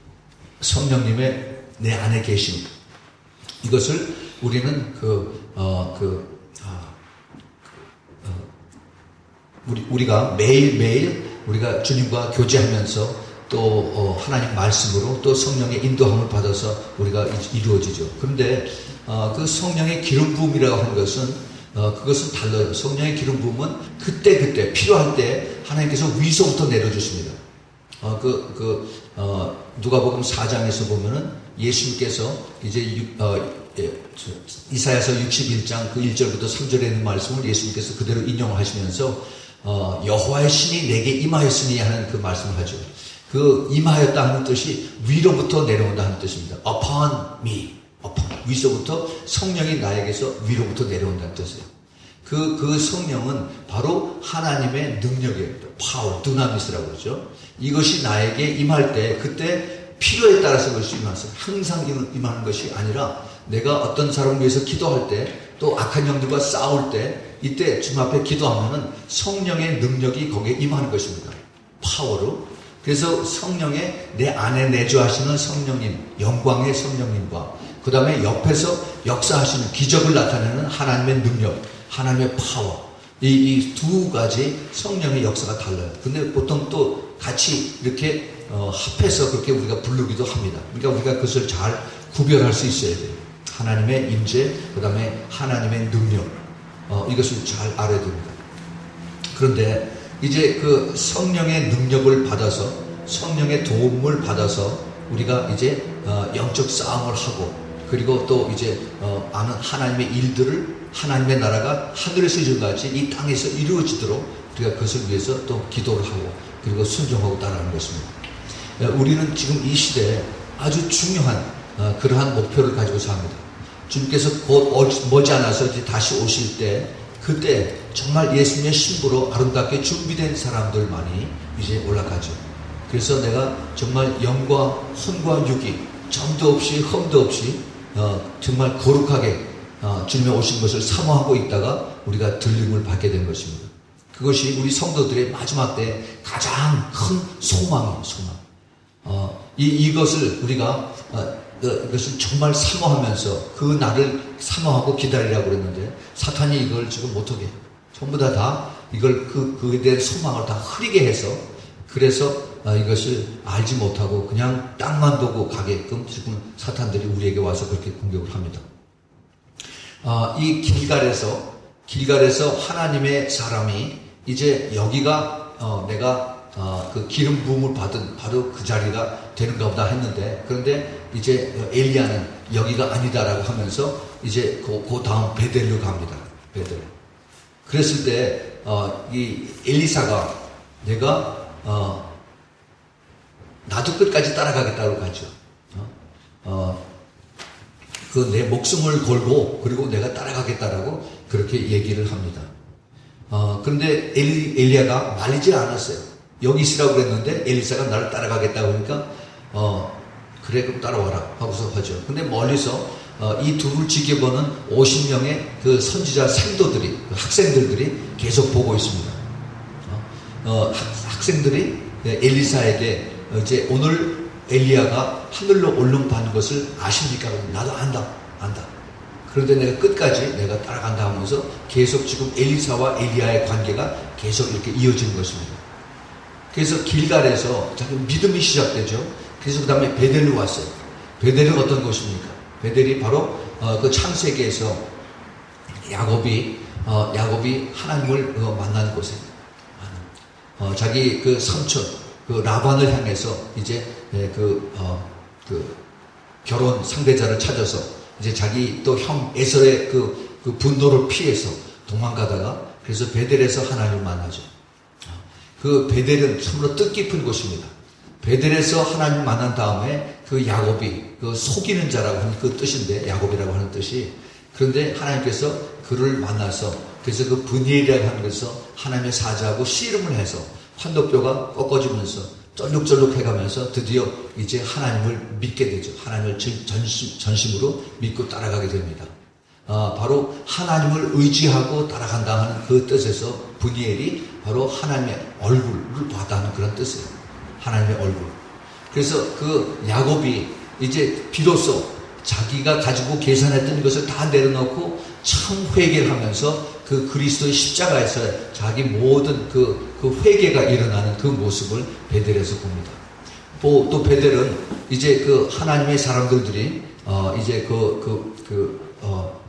성령님의 내 안에 계심 이것을 우리는 그, 어, 그, 아, 그, 어, 우리, 우리가 매일매일 우리가 주님과 교제하면서 또 어, 하나님 말씀으로 또 성령의 인도함을 받아서 우리가 이루어지죠. 그런데 어, 그 성령의 기름 부음이라고 하는 것은 어, 그것은 달라요. 성령의 기름 부음은 그때 그때 필요할 때 하나님께서 위서부터 내려주십니다. 어, 그, 그, 어, 누가복음 사 장에서 보면은 예수님께서 이제 유, 어, 예, 이사야서 육십일 장 그 일 절부터 삼 절에 있는 말씀을 예수님께서 그대로 인용하시면서 어, 여호와의 신이 내게 임하였으니 하는 그 말씀을 하죠. 그 임하였다 하는 뜻이 위로부터 내려온다 하는 뜻입니다. upon me, upon 위서부터 성령이 나에게서 위로부터 내려온다는 뜻이에요. 그, 그 성령은 바로 하나님의 능력이에요. 파워, 두나미스라고 그러죠. 이것이 나에게 임할 때 그때 필요에 따라서 그것이 임하서 항상 임하는 것이 아니라 내가 어떤 사람을 위해서 기도할 때 또 악한 영들과 싸울 때 이때 주님 앞에 기도하면은 성령의 능력이 거기에 임하는 것입니다. 파워로. 그래서 성령의 내 안에 내주하시는 성령님, 영광의 성령님과 그 다음에 옆에서 역사하시는 기적을 나타내는 하나님의 능력, 하나님의 파워, 이 두 가지 성령의 역사가 달라요. 근데 보통 또 같이 이렇게 어, 합해서 그렇게 우리가 부르기도 합니다. 그러니까 우리가 그것을 잘 구별할 수 있어야 돼요. 하나님의 임재, 그 다음에 하나님의 능력, 어, 이것을 잘 알아야 됩니다. 그런데 이제 그 성령의 능력을 받아서 성령의 도움을 받아서 우리가 이제 어, 영적 싸움을 하고 그리고 또 이제 어, 아는 하나님의 일들을 하나님의 나라가 하늘에서 이루어지듯이 이 땅에서 이루어지도록 우리가 그것을 위해서 또 기도를 하고 그리고 순종하고 따라가는 것입니다. 우리는 지금 이 시대에 아주 중요한 어, 그러한 목표를 가지고 삽니다. 주님께서 곧 머지않아서 이제 다시 오실 때 그때 정말 예수님의 신부로 아름답게 준비된 사람들만이 이제 올라가죠. 그래서 내가 정말 영과 혼과 육이 점도 없이 흠도 없이 어, 정말 거룩하게 어, 주님의 오신 것을 사모하고 있다가 우리가 들림을 받게 된 것입니다. 그것이 우리 성도들의 마지막 때 가장 큰 소망이에요. 소망. 어, 이, 이것을 우리가 어, 이것을 정말 사모하면서 그 날을 사모하고 기다리라고 그랬는데 사탄이 이걸 지금 못하게 해요. 전부 다 다 이걸 그, 그에 대한 소망을 다 흐리게 해서 그래서 어, 이것을 알지 못하고 그냥 땅만 보고 가게끔 지금 사탄들이 우리에게 와서 그렇게 공격을 합니다. 어, 이 길갈에서 길갈에서 하나님의 사람이 이제 여기가 어, 내가 어, 그 기름 부음을 받은 바로 그 자리가 되는가 보다 했는데 그런데 이제 엘리야는 여기가 아니다라고 하면서 이제 그, 그 다음 베델로 갑니다. 베델. 그랬을 때 어, 이 엘리사가 내가 어, 나도 끝까지 따라가겠다고 가죠. 어, 어, 그 내 목숨을 걸고 그리고 내가 따라가겠다라고 그렇게 얘기를 합니다. 어, 그런데 엘리, 엘리야가 말리지 않았어요. 여기 있으라고 그랬는데 엘리사가 나를 따라가겠다고 하니까 어, 그래 그럼 따라와라 하고서 하죠. 근데 멀리서 어, 이 둘을 지켜보는 오십 명의 그 선지자 생도들이 그 학생들들이 계속 보고 있습니다. 어, 어, 학, 학생들이 엘리사에게 이제 오늘 엘리야가 하늘로 올라가는 것을 아십니까? 나도 안다 안다. 그런데 내가 끝까지 내가 따라간다 하면서 계속 지금 엘리사와 엘리야의 관계가 계속 이렇게 이어지는 것입니다. 그래서 길갈에서 자기 믿음이 시작되죠. 그래서 그 다음에 베델로 왔어요. 베델은 어떤 곳입니까? 베델이 바로 어, 그 창세기에서 야곱이 어, 야곱이 하나님을 어, 만난 곳입니다. 어, 자기 그 삼촌 그 라반을 향해서 이제 예, 그, 어, 그 결혼 상대자를 찾아서 이제 자기 또 형 에서의 그, 그 분노를 피해서 도망가다가 그래서 베델에서 하나님을 만나죠. 그 베델은 참으로 뜻깊은 곳입니다. 베델에서 하나님을 만난 다음에 그 야곱이 그 속이는 자라고 하는 그 뜻인데 야곱이라고 하는 뜻이 그런데 하나님께서 그를 만나서 그래서 그 브니엘이라고 하는 것에서 하나님의 사자하고 씨름을 해서 환도뼈가 꺾어지면서 쩔룩쩔룩 해가면서 드디어 이제 하나님을 믿게 되죠. 하나님을 전심, 전심으로 믿고 따라가게 됩니다. 아, 바로 하나님을 의지하고 따라간다 하는 그 뜻에서 브니엘이 바로 하나님의 얼굴을 봐다는 그런 뜻이에요. 하나님의 얼굴. 그래서 그 야곱이 이제 비로소 자기가 가지고 계산했던 것을 다 내려놓고 참 회개를 하면서 그 그리스도의 십자가에서 자기 모든 그, 그 회개가 일어나는 그 모습을 베델에서 봅니다. 또, 또 베델은 이제 그 하나님의 사람들들이 어 이제 그, 그, 그, 어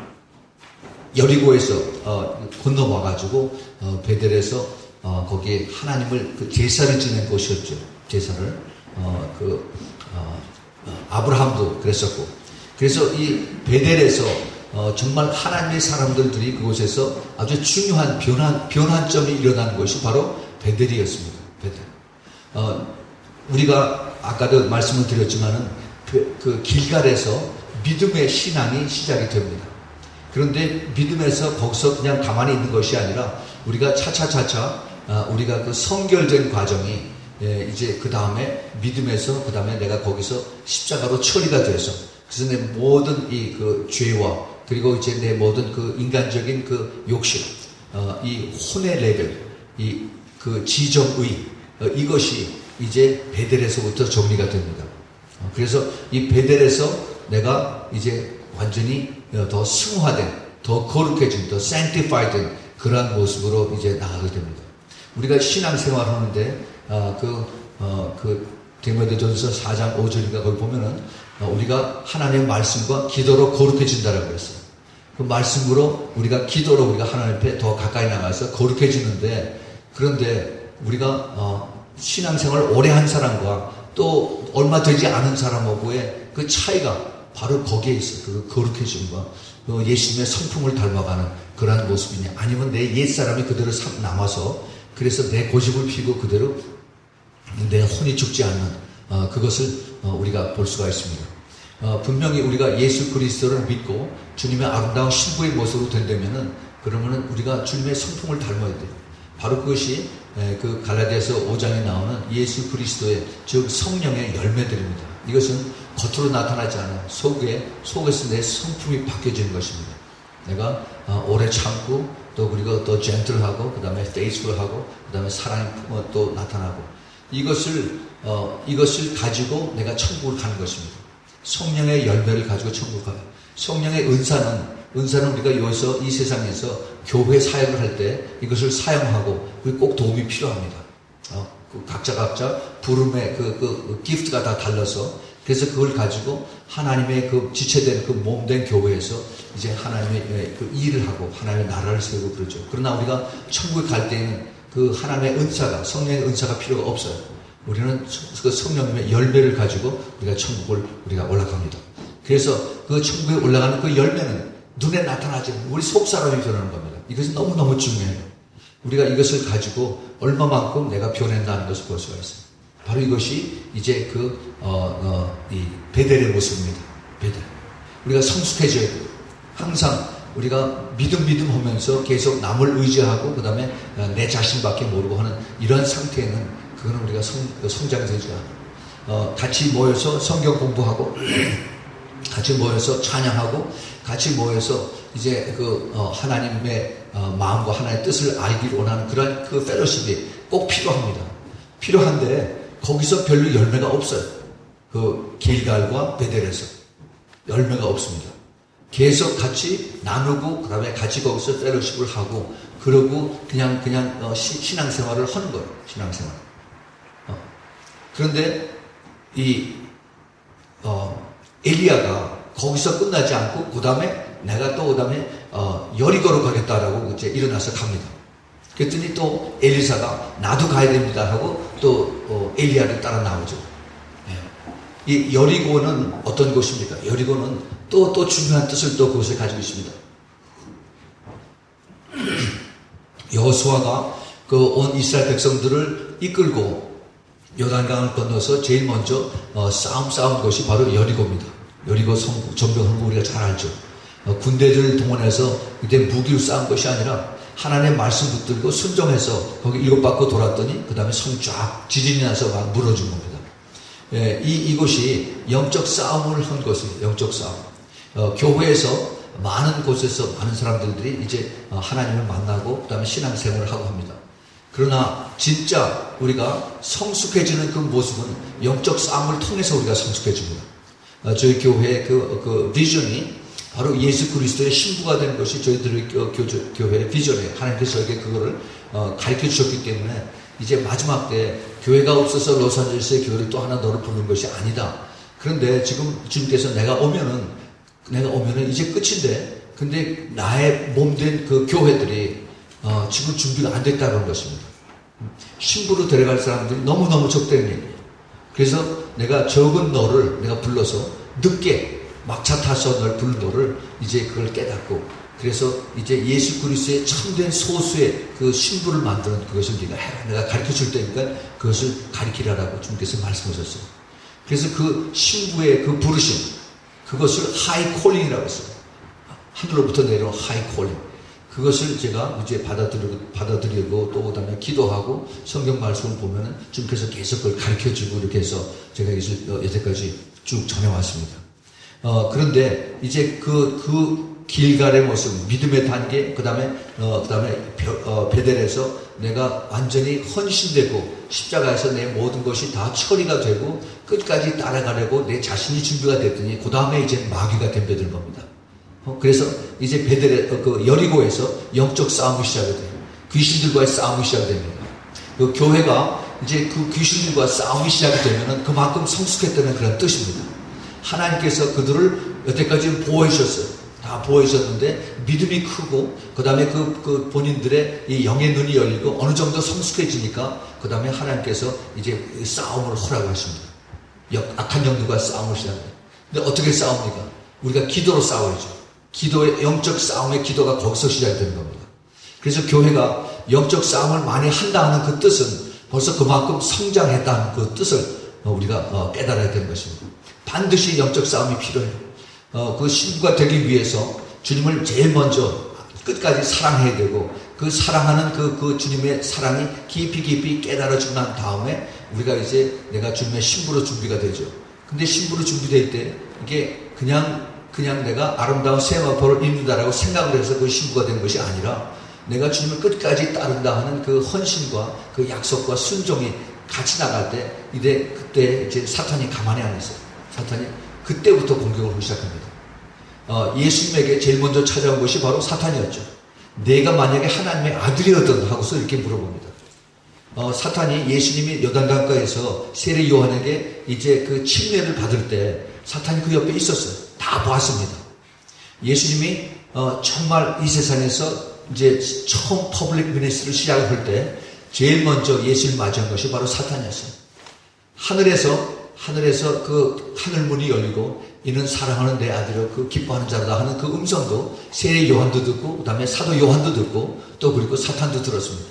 여리고에서 어 건너와가지고 어 베델에서 어 거기에 하나님을 그 제사를 지낸 곳이었죠. 제사를 어그 어, 어, 아브라함도 그랬었고 그래서 이 베델에서 어, 정말 하나님의 사람들들이 그곳에서 아주 중요한 변환, 변환점이 일어나는 것이 바로 베델이었습니다. 베델. 어, 우리가 아까도 말씀을 드렸지만은 그, 그 길갈에서 믿음의 신앙이 시작이 됩니다. 그런데 믿음에서 거기서 그냥 가만히 있는 것이 아니라 우리가 차차차차 어, 우리가 그 성결된 과정이 예, 이제 그 다음에 믿음에서 그 다음에 내가 거기서 십자가로 처리가 돼서 그래서 내 모든 이 그 죄와 그리고 이제 내 모든 그 인간적인 그 욕심, 어, 이 혼의 레벨, 이 그 지정의 어, 이것이 이제 베델에서부터 정리가 됩니다. 어, 그래서 이 베델에서 내가 이제 완전히 더 승화된, 더 거룩해진, 더 sanctified된 그러한 모습으로 이제 나가게 됩니다. 우리가 신앙생활 하는데 어, 그, 어, 그 디모데전서 사 장 오 절인가 거기 보면은 어, 우리가 하나님의 말씀과 기도로 거룩해진다라고 그랬어요. 그 말씀으로 우리가 기도로 우리가 하나님 앞에 더 가까이 나가서 거룩해지는데 그런데 우리가 어, 신앙생활 오래 한 사람과 또 얼마 되지 않은 사람하고의 그 차이가 바로 거기에 있어요. 그 거룩해짐과 그 예수님의 성품을 닮아가는 그러한 모습이냐 아니면 내 옛사람이 그대로 남아서 그래서 내 고집을 피고 그대로 내 혼이 죽지 않는 어, 그것을 어, 우리가 볼 수가 있습니다. 어, 분명히 우리가 예수 그리스도를 믿고 주님의 아름다운 신부의 모습으로 된다면은 그러면은 우리가 주님의 성품을 닮아야 돼요. 바로 그것이 에, 그 갈라디아서 오 장에 나오는 예수 그리스도의 즉 성령의 열매들입니다. 이것은 겉으로 나타나지 않아 속에 속에서 내 성품이 바뀌어지는 것입니다. 내가 어, 오래 참고 또 그리고 또 젠틀하고 그 다음에 페이스풀하고 그 다음에 사랑이 어, 또 나타나고 이것을 어, 이것을 가지고 내가 천국을 가는 것입니다. 성령의 열매를 가지고 천국을 가요. 성령의 은사는 은사는 우리가 여기서 이 세상에서 교회 사역을 할 때 이것을 사용하고 꼭 도움이 필요합니다. 어, 그 각자 각자 부름의 그, 그, 그 기프트가 다 달라서 그래서 그걸 가지고 하나님의 그 지체된 그 몸된 교회에서 이제 하나님의 그 일을 하고 하나님의 나라를 세우고 그러죠. 그러나 우리가 천국에 갈 때는 그 하나님의 은사가 성령의 은사가 필요가 없어요. 우리는 그 성령님의 열매를 가지고 우리가 천국을 우리가 올라갑니다. 그래서 그 천국에 올라가는 그 열매는 눈에 나타나지 않는 우리 속사람이 변하는 겁니다. 이것이 너무너무 중요해요. 우리가 이것을 가지고 얼마만큼 내가 변한다는 것을 볼 수가 있어요. 바로 이것이 이제 그, 어, 어, 이 베델의 모습입니다. 베델. 우리가 성숙해져야 돼요. 항상 우리가 믿음 믿음 하면서 계속 남을 의지하고 그 다음에 내 자신밖에 모르고 하는 이런 상태에는 그거는 우리가 성, 성장되지 않아요. 어, 같이 모여서 성경 공부하고 같이 모여서 찬양하고 같이 모여서 이제 그 어, 하나님의 어, 마음과 하나님의 뜻을 알기를 원하는 그런 그 펠로십이 꼭 필요합니다. 필요한데 거기서 별로 열매가 없어요. 그 길갈과 베델에서 열매가 없습니다. 계속 같이 나누고 그 다음에 같이 거기서 펠로십을 하고 그러고 그냥 그냥 어, 시, 신앙생활을 하는 거예요. 신앙생활. 어. 그런데 이 어, 엘리야가 거기서 끝나지 않고 그 다음에 내가 또 그 다음에 어, 여리고로 가겠다라고 이제 일어나서 갑니다. 그랬더니 또 엘리사가 나도 가야 됩니다 하고 또 어, 엘리야를 따라 나오죠. 네. 이 여리고는 어떤 곳입니까? 여리고는 또 또 중요한 뜻을 또 그것을 가지고 있습니다. 여호수아가 그 온 이스라엘 백성들을 이끌고 요단강을 건너서 제일 먼저 어, 싸움 싸운 것이 바로 여리고입니다. 여리고 성, 전병한 거 우리가 잘 알죠. 어, 군대들을 동원해서 그때 무기로 싸운 것이 아니라 하나님의 말씀 붙들고 순종해서 거기 일곱 바퀴 돌았더니 그 다음에 성 쫙 지진이 나서 막 무너진 겁니다. 예, 이, 이곳이 영적 싸움을 한 것이에요. 영적 싸움. 어, 교회에서 많은 곳에서 많은 사람들이 이제 어, 하나님을 만나고 그 다음에 신앙생활을 하고 합니다. 그러나 진짜 우리가 성숙해지는 그 모습은 영적 싸움을 통해서 우리가 성숙해집니다. 어, 저희 교회의 그, 그 비전이 바로 예수 그리스도의 신부가 되는 것이 저희들의 교, 교, 교회의 비전이에요. 하나님께서 저에게 그거를 어, 가르쳐 주셨기 때문에 이제 마지막 때 교회가 없어서 로스앤젤레스의 교회를 또 하나 너를 부르는 것이 아니다. 그런데 지금 주님께서 내가 오면은 내가 오면은 이제 끝인데 근데 나의 몸된 그 교회들이 어, 지금 준비가 안 됐다는 것입니다. 신부로 데려갈 사람들이 너무너무 적다는 얘기예요. 그래서 내가 적은 너를 내가 불러서 늦게 막차 타서 널 부른 너를 이제 그걸 깨닫고 그래서 이제 예수 그리스도의 참된 소수의 그 신부를 만드는 그것을 네가 해라. 내가 가르쳐 줄 테니까 그것을 가르치라라고 주님께서 말씀하셨어요. 그래서 그 신부의 그 부르심 그것을 하이 콜링이라고 했어요. 하늘로부터 내려온 하이 콜링. 그것을 제가 이제 받아들이고, 받아들이고 또 그다음에 기도하고 성경 말씀을 보면은 주님께서 계속 그걸 가르쳐 주고 이렇게 해서 제가 여태까지 쭉 전해왔습니다. 어, 그런데 이제 그, 그 길갈의 모습, 믿음의 단계, 그 다음에, 어, 그 다음에 어, 베델에서 내가 완전히 헌신되고 십자가에서 내 모든 것이 다 처리가 되고 끝까지 따라가려고 내 자신이 준비가 됐더니 그 다음에 이제 마귀가 덤벼드는 겁니다. 어, 그래서 이제 베델에, 어, 그 여리고에서 영적 싸움이 시작이 돼요. 귀신들과의 싸움이 시작이 됩니다. 그 교회가 이제 그 귀신들과 싸움이 시작이 되면은 그만큼 성숙했다는 그런 뜻입니다. 하나님께서 그들을 여태까지 보호해 주셨어요. 다 보호해 주셨는데 믿음이 크고 그 다음에 그, 그 본인들의 이 영의 눈이 열리고 어느 정도 성숙해지니까 그 다음에 하나님께서 이제 싸움을 허락하십니다. 악한 영들과 싸움을 시작해요. 근데 어떻게 싸웁니까? 우리가 기도로 싸워야죠. 기도의 영적 싸움의 기도가 거기서 시작되는 겁니다. 그래서 교회가 영적 싸움을 많이 한다는 그 뜻은 벌써 그만큼 성장했다는 그 뜻을 우리가 깨달아야 되는 것입니다. 반드시 영적 싸움이 필요해요. 어, 그 신부가 되기 위해서 주님을 제일 먼저 끝까지 사랑해야 되고 그 사랑하는 그, 그 주님의 사랑이 깊이 깊이 깨달아지고 난 다음에 우리가 이제 내가 주님의 신부로 준비가 되죠. 근데 신부로 준비될 때 이게 그냥 그냥 내가 아름다운 세마포를 입는다라고 생각을 해서 그 신부가 되는 것이 아니라 내가 주님을 끝까지 따른다 하는 그 헌신과 그 약속과 순종이 같이 나갈 때 이제 그때 이제 사탄이 가만히 안 있어요. 사탄이 그때부터 공격을 하기 시작합니다. 어, 예수님에게 제일 먼저 찾아온 것이 바로 사탄이었죠. 내가 만약에 하나님의 아들이었던 하고서 이렇게 물어봅니다. 어, 사탄이 예수님이 요단강가에서 세례 요한에게 이제 그 침례를 받을 때 사탄이 그 옆에 있었어요. 다 보았습니다. 예수님이 어, 정말 이 세상에서 이제 처음 퍼블릭 미니스트리를 시작할 때 제일 먼저 예수를 맞이한 것이 바로 사탄이었어요. 하늘에서 하늘에서 그 하늘문이 열리고 이는 사랑하는 내 아들을 그 기뻐하는 자다 하는 그 음성도 세례 요한도 듣고 그 다음에 사도 요한도 듣고 또 그리고 사탄도 들었습니다.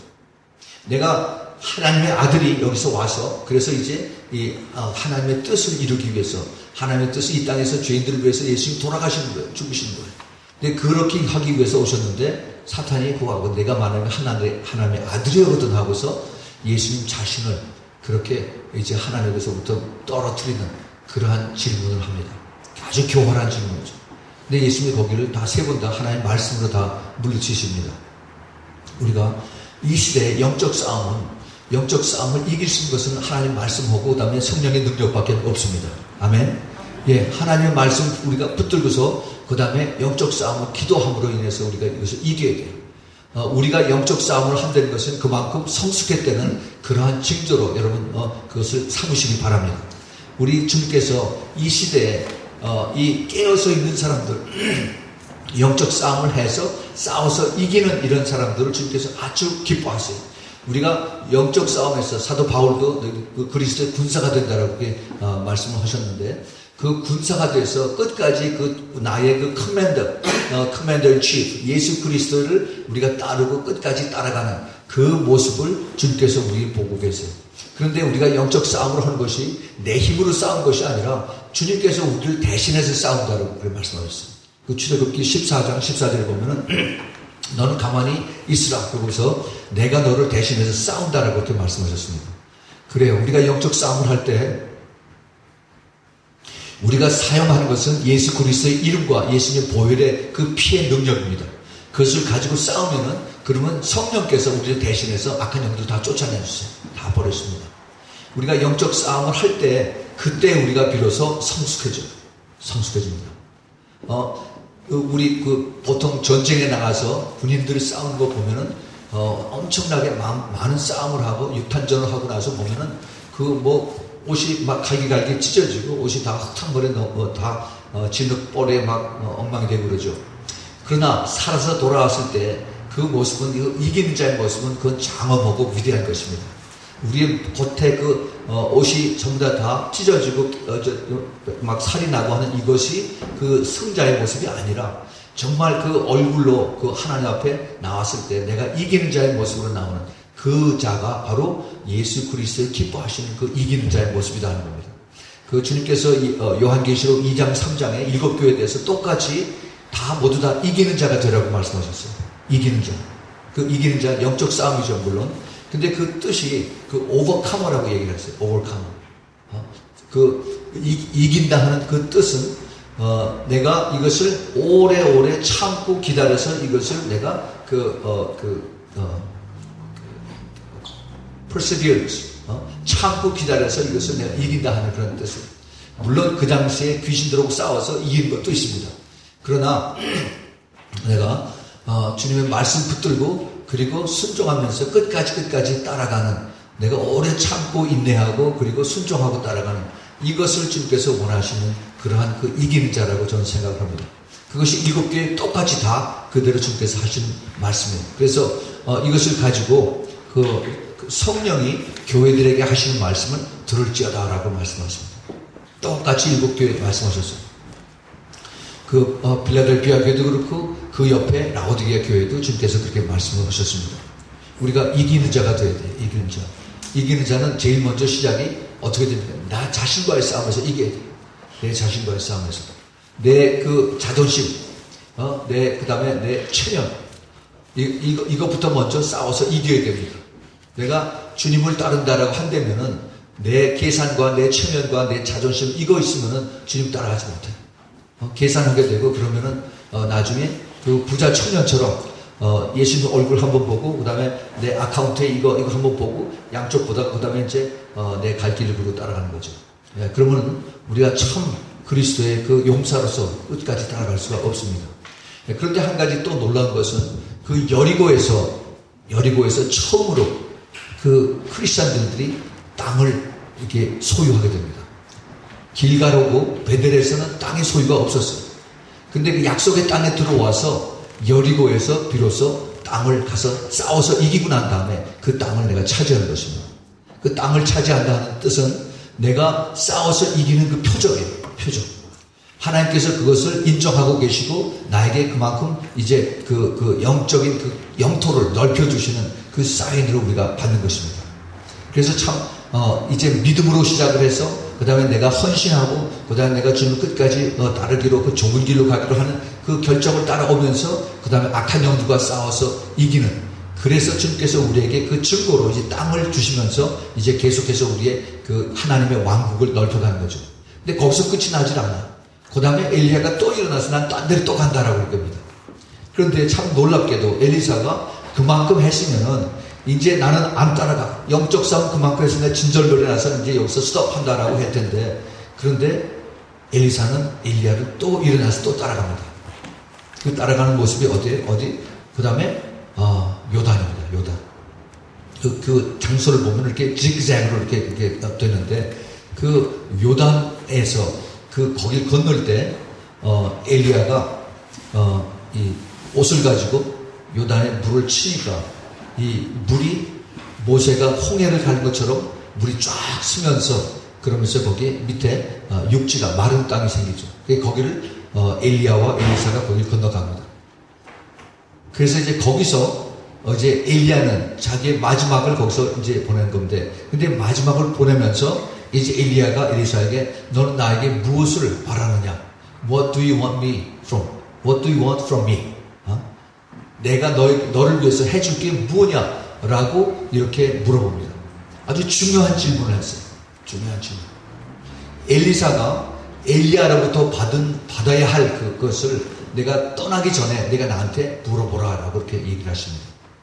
내가 하나님의 아들이 여기서 와서 그래서 이제 이 하나님의 뜻을 이루기 위해서 하나님의 뜻을 이 땅에서 죄인들을 위해서 예수님이 돌아가시는 거예요. 죽으시는 거예요. 근데 그렇게 하기 위해서 오셨는데 사탄이 그거하고 내가 만약에 하나님의, 하나님의 아들이거든 하고서 예수님 자신을 그렇게 이제 하나님에게서부터 떨어뜨리는 그러한 질문을 합니다. 아주 교활한 질문이죠. 근데 예수님이 거기를 다 세 번 다 하나님의 말씀으로 다 물리치십니다. 우리가 이 시대의 영적 싸움은 영적 싸움을 이길 수 있는 것은 하나님 말씀하고 그 다음에 성령의 능력밖에 없습니다. 아멘. 예, 하나님의 말씀 우리가 붙들고서 그 다음에 영적 싸움을 기도함으로 인해서 우리가 이것을 이겨야 돼요. 어, 우리가 영적 싸움을 한다는 것은 그만큼 성숙했다는 그러한 징조로 여러분 어, 그것을 삼으시기 바랍니다. 우리 주님께서 이 시대에 어, 이 깨어서 있는 사람들 영적 싸움을 해서 싸워서 이기는 이런 사람들을 주님께서 아주 기뻐하세요. 우리가 영적 싸움에서 사도 바울도 그 그리스도의 군사가 된다라고 그렇게 어, 말씀을 하셨는데 그 군사가 돼서 끝까지 그 나의 그 커맨더, 어, 커맨더 치프 예수 그리스도를 우리가 따르고 끝까지 따라가는 그 모습을 주님께서 우리 보고 계세요. 그런데 우리가 영적 싸움을 하는 것이 내 힘으로 싸운 것이 아니라 주님께서 우리를 대신해서 싸운다라고 그렇게 말씀하셨어요. 그 출애굽기 십사 장 십사 절에 보면은 너는 가만히 있으라. 그러고서 내가 너를 대신해서 싸운다라고 그렇게 말씀하셨습니다. 그래요. 우리가 영적 싸움을 할 때 우리가 사용하는 것은 예수 그리스도의 이름과 예수님의 보혈의 그 피의 능력입니다. 그것을 가지고 싸우면은 그러면 성령께서 우리를 대신해서 악한 영들 다 쫓아내주세요. 다 버렸습니다. 우리가 영적 싸움을 할 때 그때 우리가 비로소 성숙해져요. 성숙해집니다. 어, 우리 그 보통 전쟁에 나가서 군인들이 싸우는 거 보면은 어, 엄청나게 마, 많은 싸움을 하고 육탄전을 하고 나서 보면은 그 뭐 옷이 막 갈기갈기 찢어지고 옷이 다 흙탕물에 넣고 다 어, 진흙볼에 막 어, 엉망이 되고 그러죠. 그러나 살아서 돌아왔을 때 그 모습은 이기는 자의 모습은 그건 장엄하고 위대한 것입니다. 우리의 겉에 그 어, 옷이 전부 다, 다 찢어지고 어, 저, 막 살이 나고 하는 이것이 그 승자의 모습이 아니라 정말 그 얼굴로 그 하나님 앞에 나왔을 때 내가 이기는 자의 모습으로 나오는 그 자가 바로 예수 그리스도의 기뻐하시는 그 이기는 자의 모습이다 하는 겁니다. 그 주님께서 이, 어, 요한계시록 이 장 삼 장에 일곱 교회에 대해서 똑같이 다 모두 다 이기는 자가 되라고 말씀하셨어요. 이기는 자. 그 이기는 자, 영적 싸움이죠, 물론. 근데 그 뜻이 그 오버카머라고 얘기를 했어요. 오버카머. 어? 그 이, 이긴다 하는 그 뜻은 어, 내가 이것을 오래오래 참고 기다려서 이것을 내가 그, 어, 그, 어, 그 perseverance, 어? 참고 기다려서 이것을 내가 이긴다 하는 그런 뜻을. 물론 그 당시에 귀신들하고 싸워서 이긴 것도 있습니다. 그러나 내가 어, 주님의 말씀 붙들고 그리고 순종하면서 끝까지 끝까지 따라가는, 내가 오래 참고 인내하고 그리고 순종하고 따라가는, 이것을 주님께서 원하시는 그러한 그 이기는 자라고 저는 생각을 합니다. 그것이 일곱 교회 똑같이 다 그대로 주님께서 하시는 말씀이에요. 그래서 어, 이것을 가지고 그, 그 성령이 교회들에게 하시는 말씀을 들을지어다라고 말씀하십니다. 똑같이 일곱 교회 말씀하셨어요. 그 어, 빌라델피아 교회도 그렇고 그 옆에 라오디게아 교회도 주님께서 그렇게 말씀을 하셨습니다. 우리가 이기는 자가 돼야 돼요. 이기는 자. 이기는 자는 제일 먼저 시작이 어떻게 됩니까? 나 자신과의 싸움에서 이겨야 돼요. 내 자신과의 싸움에서. 내 그 자존심, 어, 내, 그 다음에 내 체면. 이, 이거, 이것부터 먼저 싸워서 이겨야 됩니다. 내가 주님을 따른다라고 한다면은 내 계산과 내 체면과 내 자존심, 이거 있으면은 주님 따라가지 못해. 어, 계산하게 되고 그러면은 어, 나중에 그 부자 청년처럼 어, 예수님 얼굴 한번 보고 그 다음에 내 아카운트에 이거 이거 한번 보고 양쪽 보다가 그 다음에 이제 어, 내 갈 길을 보고 따라가는 거죠. 예, 그러면 우리가 참 그리스도의 그 용사로서 끝까지 따라갈 수가 없습니다. 예, 그런데 한 가지 또 놀라운 것은 그 여리고에서 여리고에서 처음으로 그 크리스천들이 땅을 이렇게 소유하게 됩니다. 길가로고 베델에서는 땅의 소유가 없었어요. 근데 그 약속의 땅에 들어와서 여리고에서 비로소 땅을 가서 싸워서 이기고 난 다음에 그 땅을 내가 차지하는 것입니다. 그 땅을 차지한다는 뜻은 내가 싸워서 이기는 그 표적이에요. 표적. 하나님께서 그것을 인정하고 계시고 나에게 그만큼 이제 그, 그 영적인 그 영토를 넓혀주시는 그 사인으로 우리가 받는 것입니다. 그래서 참 어, 이제 믿음으로 시작을 해서 그 다음에 내가 헌신하고 그 다음에 내가 주님 끝까지 어, 따르기로 그 좁은 길로 가기로 하는 그 결정을 따라오면서 그 다음에 악한 영들과 싸워서 이기는, 그래서 주님께서 우리에게 그 증거로 이제 땅을 주시면서 이제 계속해서 우리의 그 하나님의 왕국을 넓혀가는 거죠. 근데 거기서 끝이 나질 않아. 그 다음에 엘리야가 또 일어나서 난 딴 데로 또 간다라고 할 겁니다. 그런데 참 놀랍게도 엘리사가 그만큼 했으면은 이제 나는 안 따라가. 영적 싸움 그만큼 했으니까 진절머리 나서 이제 여기서 스톱한다라고 했던데, 그런데 엘리사는 엘리야를 또 일어나서 또 따라갑니다. 그 따라가는 모습이 어디에? 어디? 그 다음에, 어, 요단입니다. 요단. 그, 그 장소를 보면 이렇게 지그재그로 이렇게, 이렇게 되는데, 그 요단에서 그 거길 건널 때, 어, 엘리야가, 어, 이 옷을 가지고 요단에 물을 치니까 이 물이 모세가 홍해를 가는 것처럼 물이 쫙 스면서 그러면서 거기 밑에 어, 육지가 마른 땅이 생기죠. 거기를 어, 엘리야와 엘리사가 거기를 건너갑니다. 그래서 이제 거기서 어, 이제 엘리야는 자기의 마지막을 거기서 이제 보낸 건데, 근데 마지막을 보내면서 이제 엘리야가 엘리사에게 너는 나에게 무엇을 바라느냐? What do you want me from? What do you want from me? 어? 내가 너, 너를 위해서 해줄 게 무엇냐? 라고 이렇게 물어봅니다. 아주 중요한 질문을 했어요. 중요한 질문. 엘리사가 엘리야로부터 받은, 받아야 할 그것을 내가 떠나기 전에 내가 나한테 물어보라 라고 이렇게 얘기를 하십니다.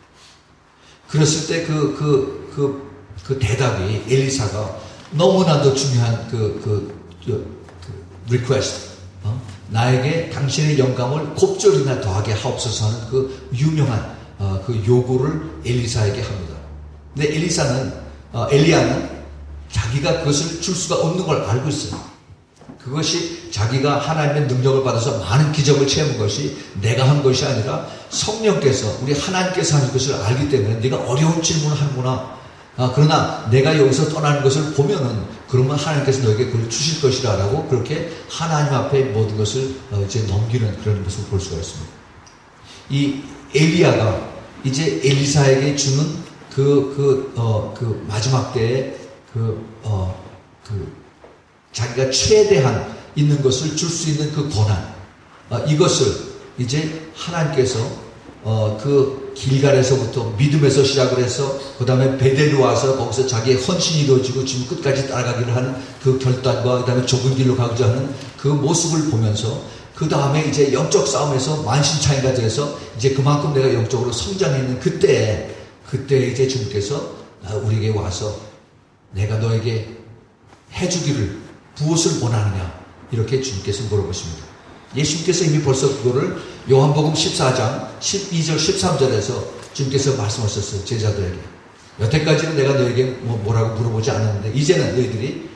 그랬을 때 그, 그, 그, 그 대답이 엘리사가 너무나도 중요한 그, 그, 그, 그 request. 어? 나에게 당신의 영감을 곱절이나 더하게 하옵소서 하는 그 유명한 어, 그 요구를 엘리사에게 합니다. 근데 엘리사는 어, 엘리야는 자기가 그것을 줄 수가 없는 걸 알고 있어요. 그것이 자기가 하나님의 능력을 받아서 많은 기적을 체험한 것이 내가 한 것이 아니라 성령께서, 우리 하나님께서 하는 것을 알기 때문에 네가 어려운 질문을 하는구나. 아, 그러나 내가 여기서 떠나는 것을 보면은 그러면 하나님께서 너에게 그걸 주실 것이라 라고 그렇게 하나님 앞에 모든 것을 어, 이제 넘기는 그런 모습을 볼 수가 있습니다. 이 엘리야가 이제 엘리사에게 주는 그, 그, 어, 그 마지막 때에 그, 어, 그 자기가 최대한 있는 것을 줄 수 있는 그 권한, 어, 이것을 이제 하나님께서 어, 그 길갈에서부터 믿음에서 시작을 해서 그 다음에 베델로 와서 거기서 자기의 헌신이 이루어지고 지금 끝까지 따라가기를 하는 그 결단과 그 다음에 좁은 길로 가고자 하는 그 모습을 보면서 그 다음에 이제 영적 싸움에서 만신창이가 돼서 이제 그만큼 내가 영적으로 성장했는 그때 그때 이제 주님께서 우리에게 와서 내가 너에게 해주기를 무엇을 원하느냐 이렇게 주님께서 물어보십니다. 예수님께서 이미 벌써 그거를 요한복음 십사 장 십이 절 십삼 절에서 주님께서 말씀하셨어요. 제자들에게. 여태까지는 내가 너에게 뭐 뭐라고 물어보지 않았는데 이제는 너희들이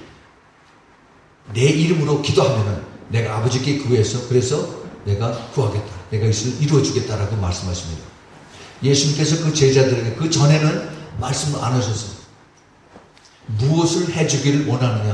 내 이름으로 기도하면은 내가 아버지께 구해서 그래서 내가 구하겠다. 내가 이것을 이루어주겠다라고 말씀하십니다. 예수님께서 그 제자들에게 그 전에는 말씀을 안 하셨어요. 무엇을 해주기를 원하느냐.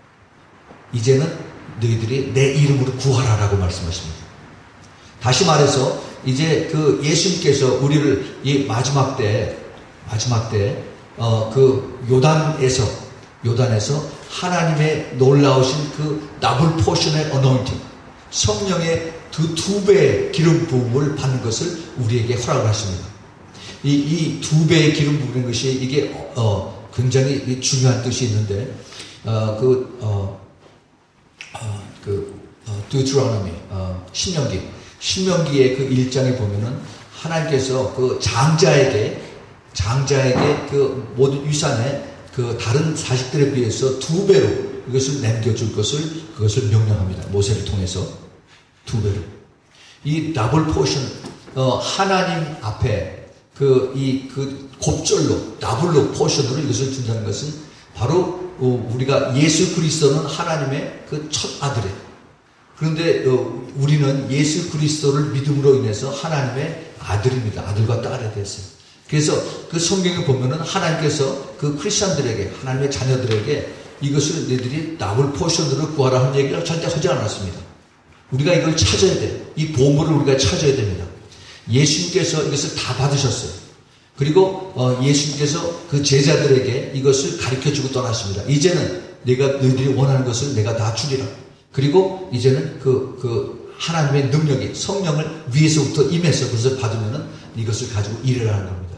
이제는 너희들이 내 이름으로 구하라라고 말씀하십니다. 다시 말해서 이제 그 예수님께서 우리를 이 마지막 때 마지막 때 어 그 요단에서 요단에서 하나님의 놀라우신 그 더블 포션의 어노인팅 성령의 그 두 배의 기름 부음을 받는 것을 우리에게 허락을 하십니다. 이 이 두 배의 기름 부음인 것이 이게 어 굉장히 중요한 뜻이 있는데 어 그 어 어 그 어, Deuteronomy 어, 신명기 신명기의 그 일 장에 보면은 하나님께서 그 장자에게 장자에게 그 모든 유산에 그 다른 자식들에 비해서 두 배로 이것을 남겨줄 것을 그것을 명령합니다. 모세를 통해서 두 배로. 이 더블 포션 어, 하나님 앞에 그 이 그 곱절로 더블로 포션으로 이것을 준다는 것은 바로 어, 우리가 예수 그리스도는 하나님의 그 첫 아들이에요. 그런데 어, 우리는 예수 그리스도를 믿음으로 인해서 하나님의 아들입니다. 아들과 딸이 됐어요. 그래서 그 성경에 보면은 하나님께서 그 크리스천들에게 하나님의 자녀들에게 이것을 너희들이 더블 포션으로 구하라 하는 얘기를 절대 하지 않았습니다. 우리가 이걸 찾아야 돼요. 이 보물을 우리가 찾아야 됩니다. 예수님께서 이것을 다 받으셨어요. 그리고 어, 예수님께서 그 제자들에게 이것을 가르쳐주고 떠나십니다. 이제는 내가 너희들이 원하는 것을 내가 다 주리라. 그리고 이제는 그, 그 하나님의 능력이 성령을 위에서부터 임해서 그것을 받으면은 이것을 가지고 일어나는 겁니다.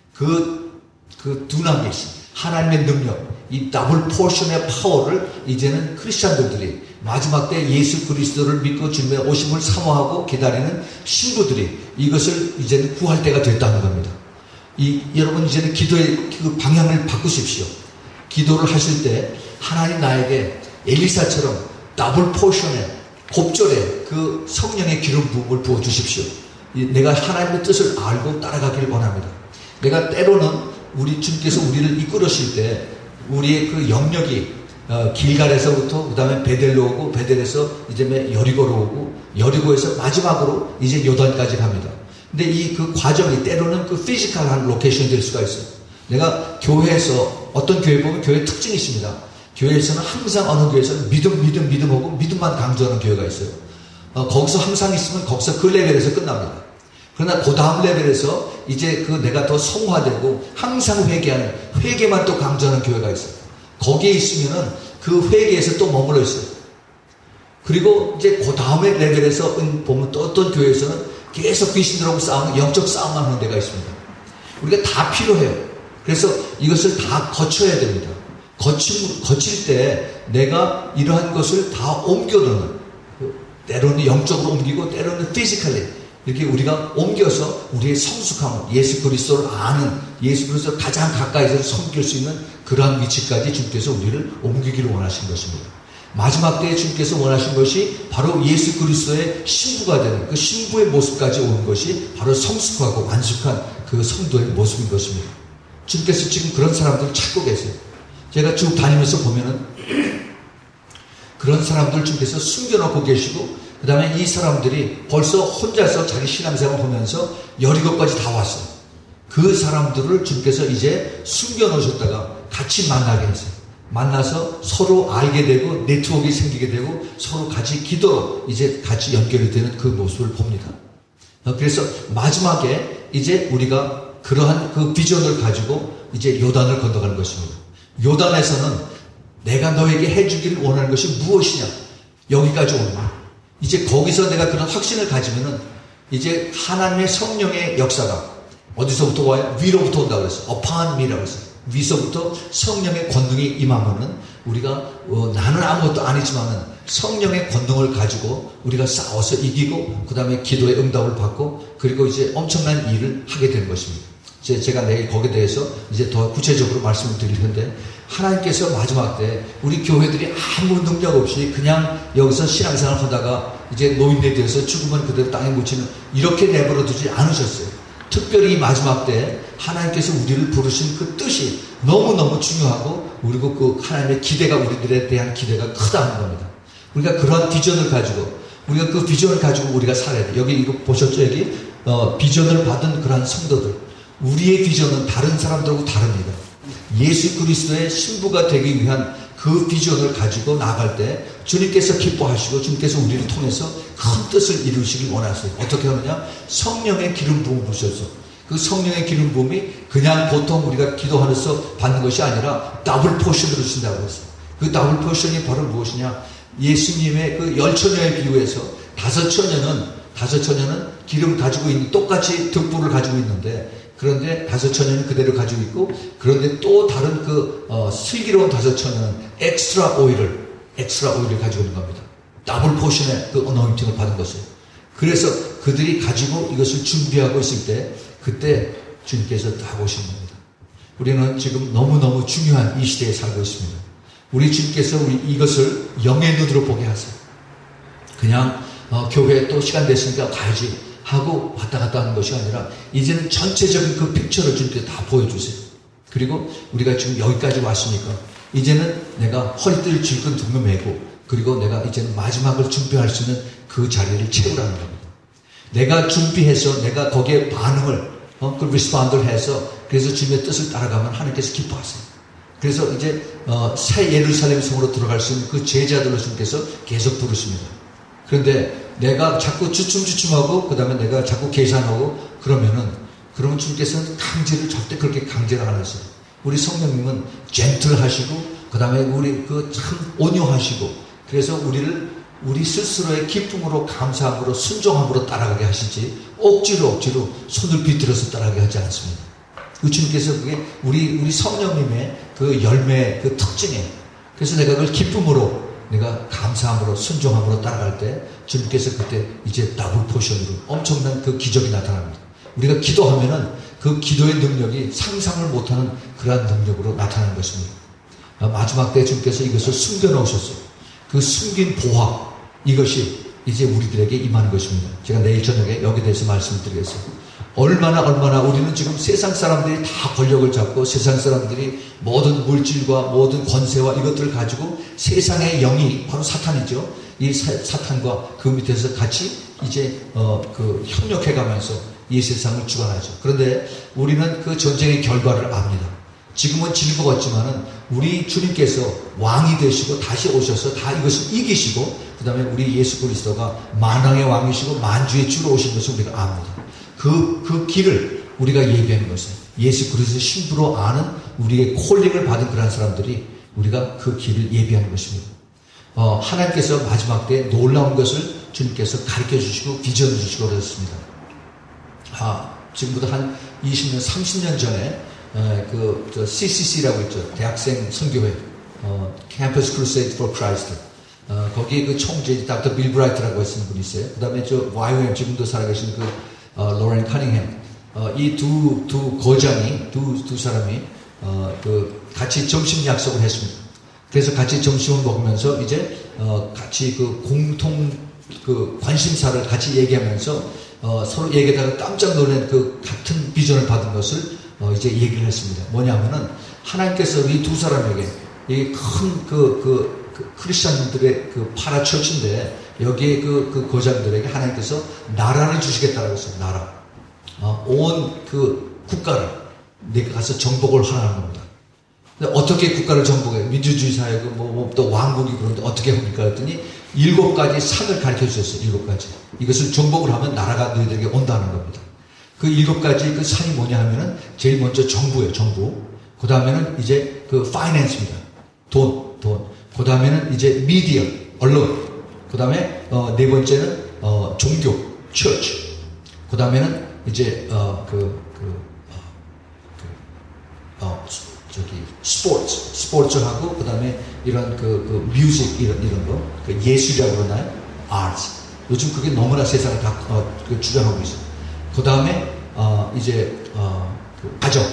그, 그 두나미스, 하나님의 능력, 이 더블 포션의 파워를 이제는 크리스천들이 마지막 때 예수 그리스도를 믿고 주님의 오심을 사모하고 기다리는 신부들이 이것을 이제는 구할 때가 됐다는 겁니다. 이, 여러분 이제는 기도의 그 방향을 바꾸십시오. 기도를 하실 때 하나님 나에게 엘리사처럼 더블 포션의 곱절의 그 성령의 기름 부음을 부어주십시오. 내가 하나님의 뜻을 알고 따라가기를 원합니다. 내가 때로는 우리 주님께서 우리를 이끌으실 때 우리의 그 영역이 어, 길갈에서부터 그 다음에 베델로 오고 베델에서 이제 여리고로 오고 여리고에서 마지막으로 이제 요단까지 갑니다. 근데 이 그 과정이 때로는 그 피지컬한 로케이션이 될 수가 있어요. 내가 교회에서 어떤 교회 보면 교회 특징이 있습니다. 교회에서는 항상 어느 교회에서는 믿음 믿음 믿음하고 믿음만 강조하는 교회가 있어요. 어, 거기서 항상 있으면 거기서 그 레벨에서 끝납니다. 그러나 그 다음 레벨에서 이제 그 내가 더 성화되고 항상 회개하는 회개만 또 강조하는 교회가 있어요. 거기에 있으면은 그 회개에서 또 머물러 있어요. 그리고 이제 그 다음에 레벨에서 보면 또 어떤 교회에서는 계속 귀신들하고 싸우는 영적 싸움만 하는 데가 있습니다. 우리가 다 필요해요. 그래서 이것을 다 거쳐야 됩니다. 거칠, 거칠 때 내가 이러한 것을 다 옮겨두는, 때로는 영적으로 옮기고 때로는 피지컬리 이렇게 우리가 옮겨서 우리의 성숙함을 예수 그리스도를 아는 예수 그리스도를 가장 가까이서 섬길 수 있는 그러한 위치까지 주님께서 우리를 옮기기를 원하신 것입니다. 마지막 때에 주님께서 원하신 것이 바로 예수 그리스도의 신부가 되는 그 신부의 모습까지 오는 것이 바로 성숙하고 완숙한 그 성도의 모습인 것입니다. 주님께서 지금 그런 사람들을 찾고 계세요. 제가 쭉 다니면서 보면은 그런 사람들 주님께서 숨겨놓고 계시고 그 다음에 이 사람들이 벌써 혼자서 자기 신앙생활을 하면서 여리고까지 다 왔어요. 그 사람들을 주님께서 이제 숨겨놓으셨다가 같이 만나게 했어요. 만나서 서로 알게 되고 네트워크가 생기게 되고 서로 같이 기도로 이제 같이 연결이 되는 그 모습을 봅니다. 그래서 마지막에 이제 우리가 그러한 그 비전을 가지고 이제 요단을 건너가는 것입니다. 요단에서는 내가 너에게 해주기를 원하는 것이 무엇이냐? 여기까지 오는 거야. 이제 거기서 내가 그런 확신을 가지면은 이제 하나님의 성령의 역사가 어디서부터 와요? 위로부터 온다고 그랬어요. upon me라고 했어요. 위서부터 성령의 권능이 임하면은 우리가 어, 나는 아무것도 아니지만은 성령의 권능을 가지고 우리가 싸워서 이기고 그 다음에 기도의 응답을 받고 그리고 이제 엄청난 일을 하게 되는 것입니다. 이제 제가 내일 거기에 대해서 이제 더 구체적으로 말씀을 드릴 텐데 하나님께서 마지막 때 우리 교회들이 아무 능력 없이 그냥 여기서 신앙생활 하다가 이제 노인에 대해서 죽으면 그대로 땅에 묻히는 이렇게 내버려 두지 않으셨어요. 특별히 마지막 때 하나님께서 우리를 부르신 그 뜻이 너무너무 중요하고 그리고 그 하나님의 기대가 우리들에 대한 기대가 크다는 겁니다. 우리가 그런 비전을 가지고 우리가 그 비전을 가지고 우리가 살아야 돼. 여기 이거 보셨죠? 여기 어, 비전을 받은 그러한 성도들 우리의 비전은 다른 사람들하고 다릅니다. 예수 그리스도의 신부가 되기 위한 그 비전을 가지고 나아갈 때 주님께서 기뻐하시고 주님께서 우리를 통해서 큰 뜻을 이루시길 원하세요. 어떻게 하느냐? 성령의 기름 부음 부으셔서 그 성령의 기름 부음이 그냥 보통 우리가 기도하면서 받는 것이 아니라 더블 포션으로 주신다고 했어요. 그 더블 포션이 바로 무엇이냐? 예수님의 그 열 처녀에 비유해서 다섯 처녀는 다섯 처녀는 기름 가지고 있는 똑같이 득불을 가지고 있는데 그런데 다섯 처녀는 그대로 가지고 있고 그런데 또 다른 그 어, 슬기로운 다섯 처녀는 엑스트라 오일을 엑스트라 오일을 가지고 있는 겁니다. 더블 포션의 그 어노인팅을 받은 것이에요. 그래서 그들이 가지고 이것을 준비하고 있을 때 그때 주님께서 다 오신 겁니다. 우리는 지금 너무너무 중요한 이 시대에 살고 있습니다. 우리 주님께서 우리 이것을 영의 눈으로 보게 하세요. 그냥 어, 교회에 또 시간 됐으니까 가야지 하고 왔다 갔다 하는 것이 아니라 이제는 전체적인 그 픽처를 주님께서 다 보여주세요. 그리고 우리가 지금 여기까지 왔으니까 이제는 내가 허리띠를 질끈 등에 메고 그리고 내가 이제는 마지막을 준비할 수 있는 그 자리를 채우라는 겁니다. 내가 준비해서 내가 거기에 반응을 어, 그 리스폰드를 해서 그래서 주님의 뜻을 따라가면 하나님께서 기뻐하세요. 그래서 이제 어, 새 예루살렘 성으로 들어갈 수 있는 그 제자들로 주님께서 계속 부르십니다. 그런데 내가 자꾸 주춤주춤하고 그 다음에 내가 자꾸 계산하고 그러면은 그러면 주님께서는 강제를 절대 그렇게 강제를 안 하세요. 우리 성령님은 젠틀하시고 그 다음에 우리 그 참 온유하시고 그래서 우리를 우리 스스로의 기쁨으로 감사함으로 순종함으로 따라가게 하시지 억지로 억지로 손을 비틀어서 따라가게 하지 않습니다. 그 주님께서 그게 우리 우리 성령님의 그 열매의 그 특징이에요. 그래서 내가 그걸 기쁨으로 내가 감사함으로 순종함으로 따라갈 때 주님께서 그때 이제 더블 포션으로 엄청난 그 기적이 나타납니다. 우리가 기도하면은 그 기도의 능력이 상상을 못하는 그러한 능력으로 나타나는 것입니다. 마지막 때 주님께서 이것을 숨겨놓으셨어요. 그 숨긴 보화 이것이 이제 우리들에게 임하는 것입니다. 제가 내일 저녁에 여기에 대해서 말씀을 드리겠습니다. 얼마나 얼마나 우리는 지금 세상 사람들이 다 권력을 잡고 세상 사람들이 모든 물질과 모든 권세와 이것들을 가지고 세상의 영이 바로 사탄이죠. 이 사, 사탄과 그 밑에서 같이 이제 어, 그 협력해가면서 이 세상을 주관하죠. 그런데 우리는 그 전쟁의 결과를 압니다. 지금은 즐거웠지만은 우리 주님께서 왕이 되시고 다시 오셔서 다 이것을 이기시고 그 다음에 우리 예수 그리스도가 만왕의 왕이시고 만주의 주로 오신 것을 우리가 압니다. 그, 그 길을 우리가 예비하는 것은 예수 그리스도의 신부로 아는 우리의 콜링을 받은 그런 사람들이 우리가 그 길을 예비하는 것입니다. 어, 하나님께서 마지막 때 놀라운 것을 주님께서 가르쳐 주시고 비전을 주시고 그러셨습니다. 아, 지금부터 한 이십 년, 삼십 년 전에 에, 그, 저 씨씨씨라고 있죠. 대학생 선교회, 어, Campus Crusade for Christ. 어, 거기에 그 총재, 닥터 빌 브라이트라고 하시는 분이 있어요. 그 다음에 저 와이오엠 지금도 살아계신 그, 어, 로렌 커닝햄. 어, 이 두, 두 거장이, 두, 두 사람이, 어, 그, 같이 점심 약속을 했습니다. 그래서 같이 점심을 먹으면서 이제, 어, 같이 그 공통, 그 관심사를 같이 얘기하면서, 어, 서로 얘기하다가 깜짝 놀란 그 같은 비전을 받은 것을 어, 이제 얘기를 했습니다. 뭐냐면은, 하나님께서 이 두 사람에게, 이 큰 그, 그, 그 크리스천들의 그 파라처치인데, 여기에 그, 그 거장들에게 하나님께서 나라를 주시겠다고 했어요. 나라. 어, 온 그 국가를 내가 가서 정복을 하라는 겁니다. 근데 어떻게 국가를 정복해요? 민주주의 사회고, 뭐, 뭐, 또 왕국이 그런데 어떻게 합니까? 그랬더니, 일곱 가지 산을 가르쳐 주셨어요. 일곱 가지. 이것을 정복을 하면 나라가 너희들에게 온다는 겁니다. 그 일곱 가지 그 산이 뭐냐 하면은 제일 먼저 정부예요, 정부. 그 다음에는 이제 그 파이낸스입니다. 돈, 돈. 그 다음에는 이제 미디어, 언론. 그 다음에, 어, 네 번째는, 어, 종교, church. 그 다음에는 이제 어, 그, 그, 어, 그, 어, 저기 스포츠, 스포츠하고 그 다음에 이런 그, 그 뮤직 이런 이런 거, 그 예술이라고 그러나요? 아트. 요즘 그게 너무나 세상에 다 어, 그 주장하고 있어요. 그 다음에 어, 이제 어, 그 가정,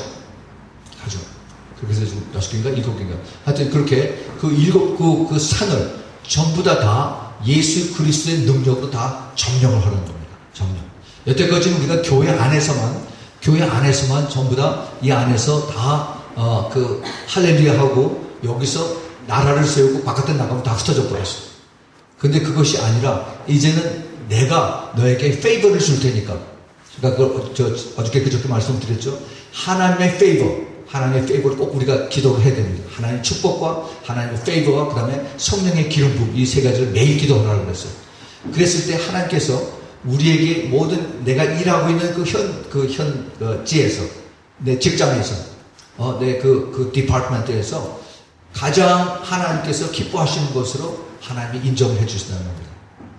가정. 그래서 지금 여섯 개인가 일곱 개인가. 하여튼 그렇게 그 일곱 그, 그 산을 전부 다 다 예수 그리스도의 능력으로 다 점령을 하는 겁니다. 점령. 여태까지는 우리가 교회 안에서만 교회 안에서만 전부 다 이 안에서 다 어, 그 할렐루야 하고 여기서 나라를 세우고 바깥에 나가면 다 흩어져 버렸어요. 근데 그것이 아니라 이제는 내가 너에게 페이버를 줄 테니까. 그러니까 그걸 저 어저께 그저께 말씀드렸죠. 하나님의 페이버, 하나님의 페이버를 꼭 우리가 기도를 해야 됩니다. 하나님의 축복과 하나님의 페이버와 그 다음에 성령의 기름 부음 이 세 가지를 매일 기도하라고 그랬어요. 그랬을 때 하나님께서 우리에게 모든 내가 일하고 있는 그 현 그 현지에서 내 직장에서 어, 내 그 그 디파트먼트에서 가장 하나님께서 기뻐하시는 것으로 하나님이 인정을 해주신다는 겁니다.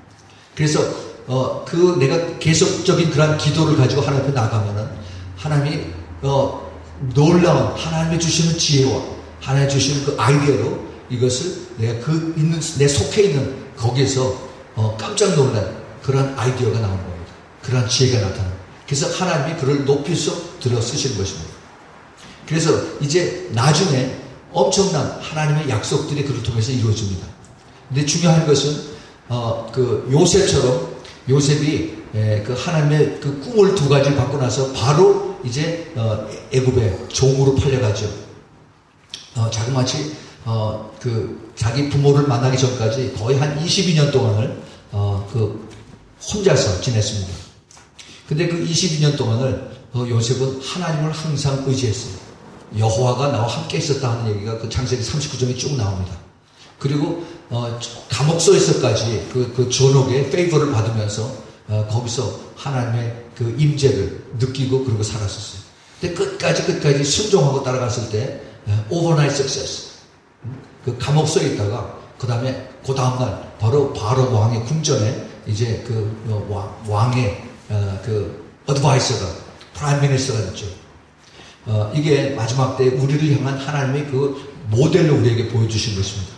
그래서 어, 그 내가 계속적인 그런 기도를 가지고 하나님 앞에 나가면은 하나님이 어, 놀라운 하나님이 주시는 지혜와 하나님이 주시는 그 아이디어로 이것을 내가 그 있는 내 속해 있는 거기에서 어, 깜짝 놀란 그런 아이디어가 나오는 겁니다. 그런 지혜가 나타나는. 그래서 하나님이 그를 높이 들어 쓰시는 것입니다. 그래서 이제 나중에 엄청난 하나님의 약속들이 그를 통해서 이루어집니다. 근데 중요한 것은 어, 그 요셉처럼 요셉이 에, 그 하나님의 그 꿈을 두 가지를 받고 나서 바로 이제 어, 애굽의 종으로 팔려가죠. 어, 자그마치 어, 그 자기 부모를 만나기 전까지 거의 한 이십이 년 동안을 어, 그 혼자서 지냈습니다. 근데 그 이십이 년 동안을 어, 요셉은 하나님을 항상 의지했어요. 여호와가 나와 함께 있었다 하는 얘기가 그 창세기 삼십구 장에 쭉 나옵니다. 그리고 어, 감옥소에서까지 그, 그 존옥의 페이버를 받으면서 어, 거기서 하나님의 그 임재를 느끼고 그러고 살았었어요. 근데 끝까지 끝까지 순종하고 따라갔을 때 어, overnight success. 그 감옥소에 있다가 그 다음에 그 다음날 바로 바로 왕의 궁전에 이제 그 어, 왕, 왕의 어, 그 어드바이서가 프라임 미니스터가 됐죠. 어, 이게 마지막 때 우리를 향한 하나님의 그 모델로 우리에게 보여주신 것입니다.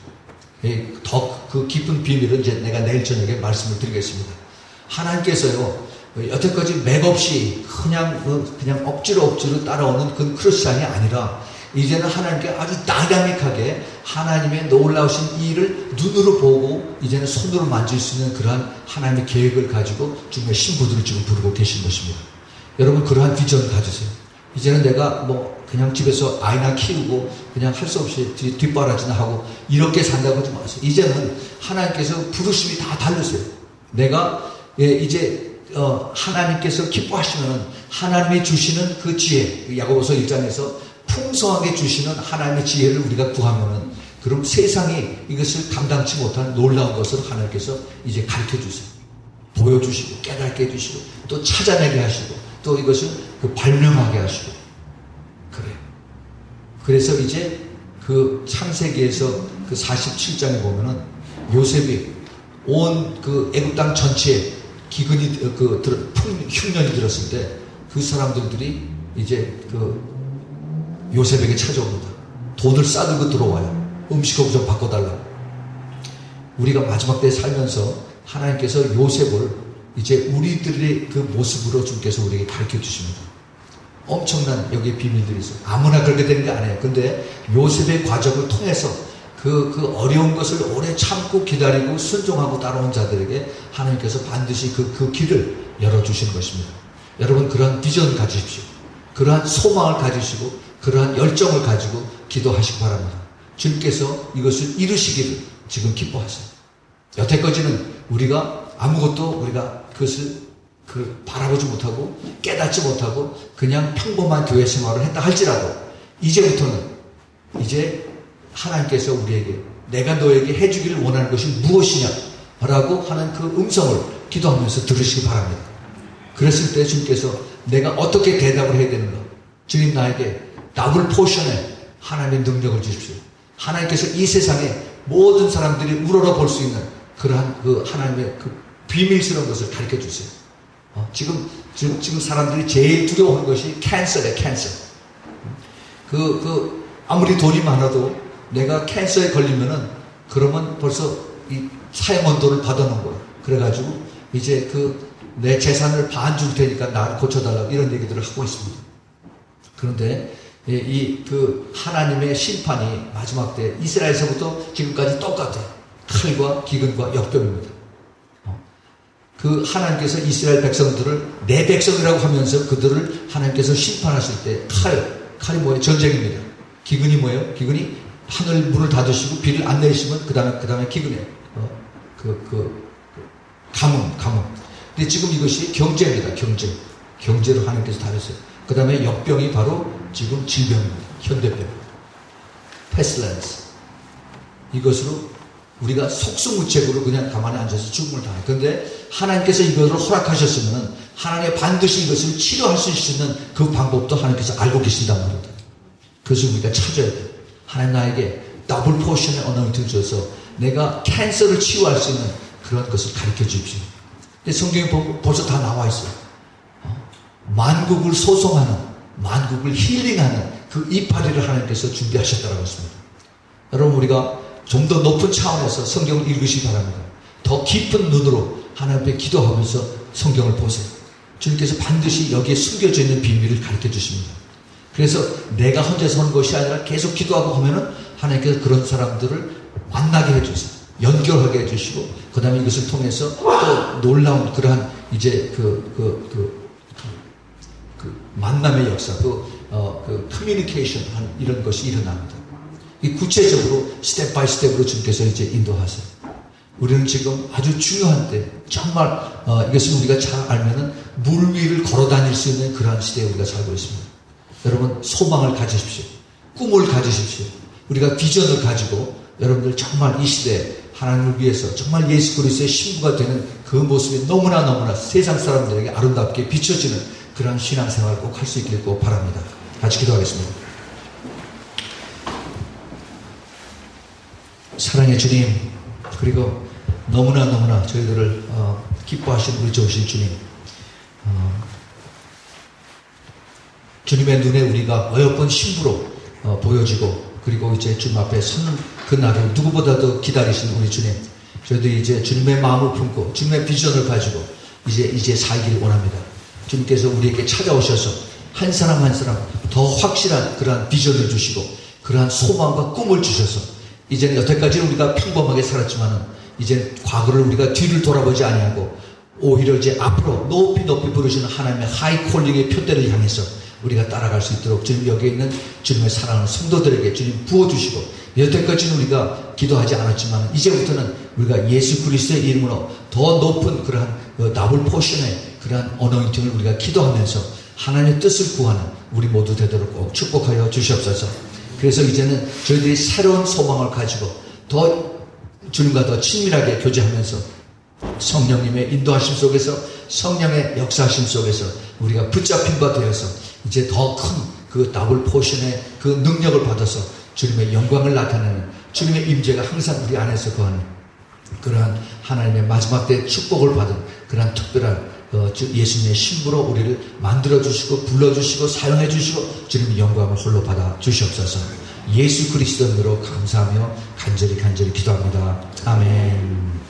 더 그 깊은 비밀은 이제 내가 내일 저녁에 말씀을 드리겠습니다. 하나님께서요, 여태까지 맥없이 그냥, 그냥 억지로 억지로 따라오는 그 크리스찬이 아니라 이제는 하나님께 아주 다이나믹하게 하나님의 놀라우신 일을 눈으로 보고 이제는 손으로 만질 수 있는 그러한 하나님의 계획을 가지고 중요한 신부들을 지금 부르고 계신 것입니다. 여러분 그러한 비전을 가지세요. 이제는 내가 뭐 그냥 집에서 아이나 키우고 그냥 할 수 없이 뒷바라지나 하고 이렇게 산다고 하지 마세요. 이제는 하나님께서 부르심이 다 달렸어요. 내가 예, 이제 어, 하나님께서 기뻐하시면 하나님이 주시는 그 지혜, 야고보서 일 장에서 풍성하게 주시는 하나님의 지혜를 우리가 구하면은 그럼 세상이 이것을 감당치 못한 놀라운 것을 하나님께서 이제 가르쳐 주세요. 보여주시고 깨닫게 해주시고 또 찾아내게 하시고 또 이것을 그 발명하게 하시고 그래요. 그래서 이제 그 창세기에서 그 사십칠 장에 보면은 요셉이 온 그 애굽 땅 전체에 기근이 그 흉년이 들었을 때 그 사람들이 이제 그 요셉에게 찾아옵니다. 돈을 싸들고 들어와요. 음식하고 좀 바꿔달라. 우리가 마지막 때에 살면서 하나님께서 요셉을 이제 우리들의 그 모습으로 주께서 우리에게 가르쳐 주십니다. 엄청난 여기에 비밀들이 있어요. 아무나 그렇게 되는 게 아니에요. 근데 요셉의 과정을 통해서 그, 그 어려운 것을 오래 참고 기다리고 순종하고 따라온 자들에게 하나님께서 반드시 그, 그 길을 열어주시는 것입니다. 여러분 그러한 비전 가지십시오. 그러한 소망을 가지시고 그러한 열정을 가지고 기도하시기 바랍니다. 주님께서 이것을 이루시기를 지금 기뻐하세요. 여태까지는 우리가 아무것도 우리가 그것을 그 바라보지 못하고 깨닫지 못하고 그냥 평범한 교회 생활을 했다 할지라도 이제부터는 이제 하나님께서 우리에게 내가 너에게 해주기를 원하는 것이 무엇이냐 라고 하는 그 음성을 기도하면서 들으시기 바랍니다. 그랬을 때 주님께서 내가 어떻게 대답을 해야 되는가? 주님 나에게 더블 포션의 하나님의 능력을 주십시오. 하나님께서 이 세상에 모든 사람들이 우러러 볼 수 있는 그러한 그 하나님의 그 비밀스러운 것을 가르쳐 주세요. 어, 지금, 지금, 지금 사람들이 제일 두려워하는 것이 캔서래, 캔서. 그, 그, 아무리 돈이 많아도 내가 캔서에 걸리면은, 그러면 벌써 이 사형언도를 받아놓은 거야. 그래가지고, 이제 그, 내 재산을 반 줄 테니까 나를 고쳐달라고 이런 얘기들을 하고 있습니다. 그런데, 이, 그, 하나님의 심판이 마지막 때 이스라엘에서부터 지금까지 똑같아요. 칼과 기근과 역병입니다. 그 하나님께서 이스라엘 백성들을 내 백성이라고 하면서 그들을 하나님께서 심판하실 때 칼, 칼이 뭐예요? 전쟁입니다. 기근이 뭐예요? 기근이 하늘 문을 닫으시고 비를 안 내리시면 그 다음에, 그 다음에 기근이에요. 어, 그, 그, 가뭄, 가뭄. 근데 지금 이것이 경제입니다. 경제. 경제로 하나님께서 다루세요. 그 다음에 역병이 바로 지금 질병입니다. 현대병. 패슬랜스. 이것으로 우리가 속수무책으로 그냥 가만히 앉아서 죽음을 당해요. 그런데 하나님께서 이것을 허락하셨으면 하나님 반드시 이것을 치료할 수 있는 그 방법도 하나님께서 알고 계신단 말입니다. 그것을 우리가 찾아야 돼요. 하나님 나에게 더블 포션의 어너인팅을 줘서 내가 캔서를 치유할 수 있는 그런 것을 가르쳐 주십시오. 근데 성경에 보면 벌써 다 나와 있어요. 만국을 소송하는, 만국을 힐링하는 그 이파리를 하나님께서 준비하셨다고 했습니다. 여러분 우리가 좀 더 높은 차원에서 성경을 읽으시기 바랍니다. 더 깊은 눈으로 하나님 앞에 기도하면서 성경을 보세요. 주님께서 반드시 여기에 숨겨져 있는 비밀을 가르쳐 주십니다. 그래서 내가 혼자서 하는 것이 아니라 계속 기도하고 하면은 하나님께서 그런 사람들을 만나게 해주세요. 연결하게 해주시고 그 다음에 이것을 통해서 또 놀라운 그러한 이제 그, 그, 그, 그, 그 만남의 역사, 그, 어, 그 커뮤니케이션 이런 것이 일어납니다. 이 구체적으로 스텝 바이 스텝으로 주님께서 이제 인도하세요. 우리는 지금 아주 중요한 때 정말 어, 이것을 우리가 잘 알면은 물 위를 걸어 다닐 수 있는 그러한 시대에 우리가 살고 있습니다. 여러분 소망을 가지십시오. 꿈을 가지십시오. 우리가 비전을 가지고 여러분들 정말 이 시대에 하나님을 위해서 정말 예수 그리스도의 신부가 되는 그 모습이 너무나 너무나 세상 사람들에게 아름답게 비춰지는 그러한 신앙생활을 꼭 할 수 있길 꼭 바랍니다. 같이 기도하겠습니다. 사랑의 주님, 그리고 너무나 너무나 저희들을 어, 기뻐하신 우리 좋으신 주님, 어, 주님의 눈에 우리가 어여쁜 신부로 어, 보여지고 그리고 이제 주님 앞에 서는 그 날을 누구보다도 기다리시는 우리 주님, 저희들이 이제 주님의 마음을 품고 주님의 비전을 가지고 이제 이제 살기를 원합니다. 주님께서 우리에게 찾아오셔서 한 사람 한 사람 더 확실한 그러한 비전을 주시고 그러한 소망과 꿈을 주셔서 이제는 여태까지 우리가 평범하게 살았지만은 이제 과거를 우리가 뒤를 돌아보지 아니하고 오히려 이제 앞으로 높이 높이 부르시는 하나님의 하이 콜링의 표대를 향해서 우리가 따라갈 수 있도록 주님 여기에 있는 주님의 사랑하는 성도들에게 주님 부어주시고 여태까지는 우리가 기도하지 않았지만 이제부터는 우리가 예수 그리스도의 이름으로 더 높은 그러한 더블 포션의 그러한 어노인팅을 우리가 기도하면서 하나님의 뜻을 구하는 우리 모두 되도록 꼭 축복하여 주시옵소서. 그래서 이제는 저희들이 새로운 소망을 가지고 더 주님과 더 친밀하게 교제하면서 성령님의 인도하심 속에서 성령의 역사하심 속에서 우리가 붙잡힌 바 되어서 이제 더 큰 그 더블 포션의 그 능력을 받아서 주님의 영광을 나타내는 주님의 임재가 항상 우리 안에서 거하는 그러한 하나님의 마지막 때 축복을 받은 그러한 특별한 어, 예수님의 신부로 우리를 만들어주시고 불러주시고 사용해주시고 주님의 영광을 홀로 받아 주시옵소서. 예수 그리스도로 감사하며 간절히 간절히 기도합니다. 아멘.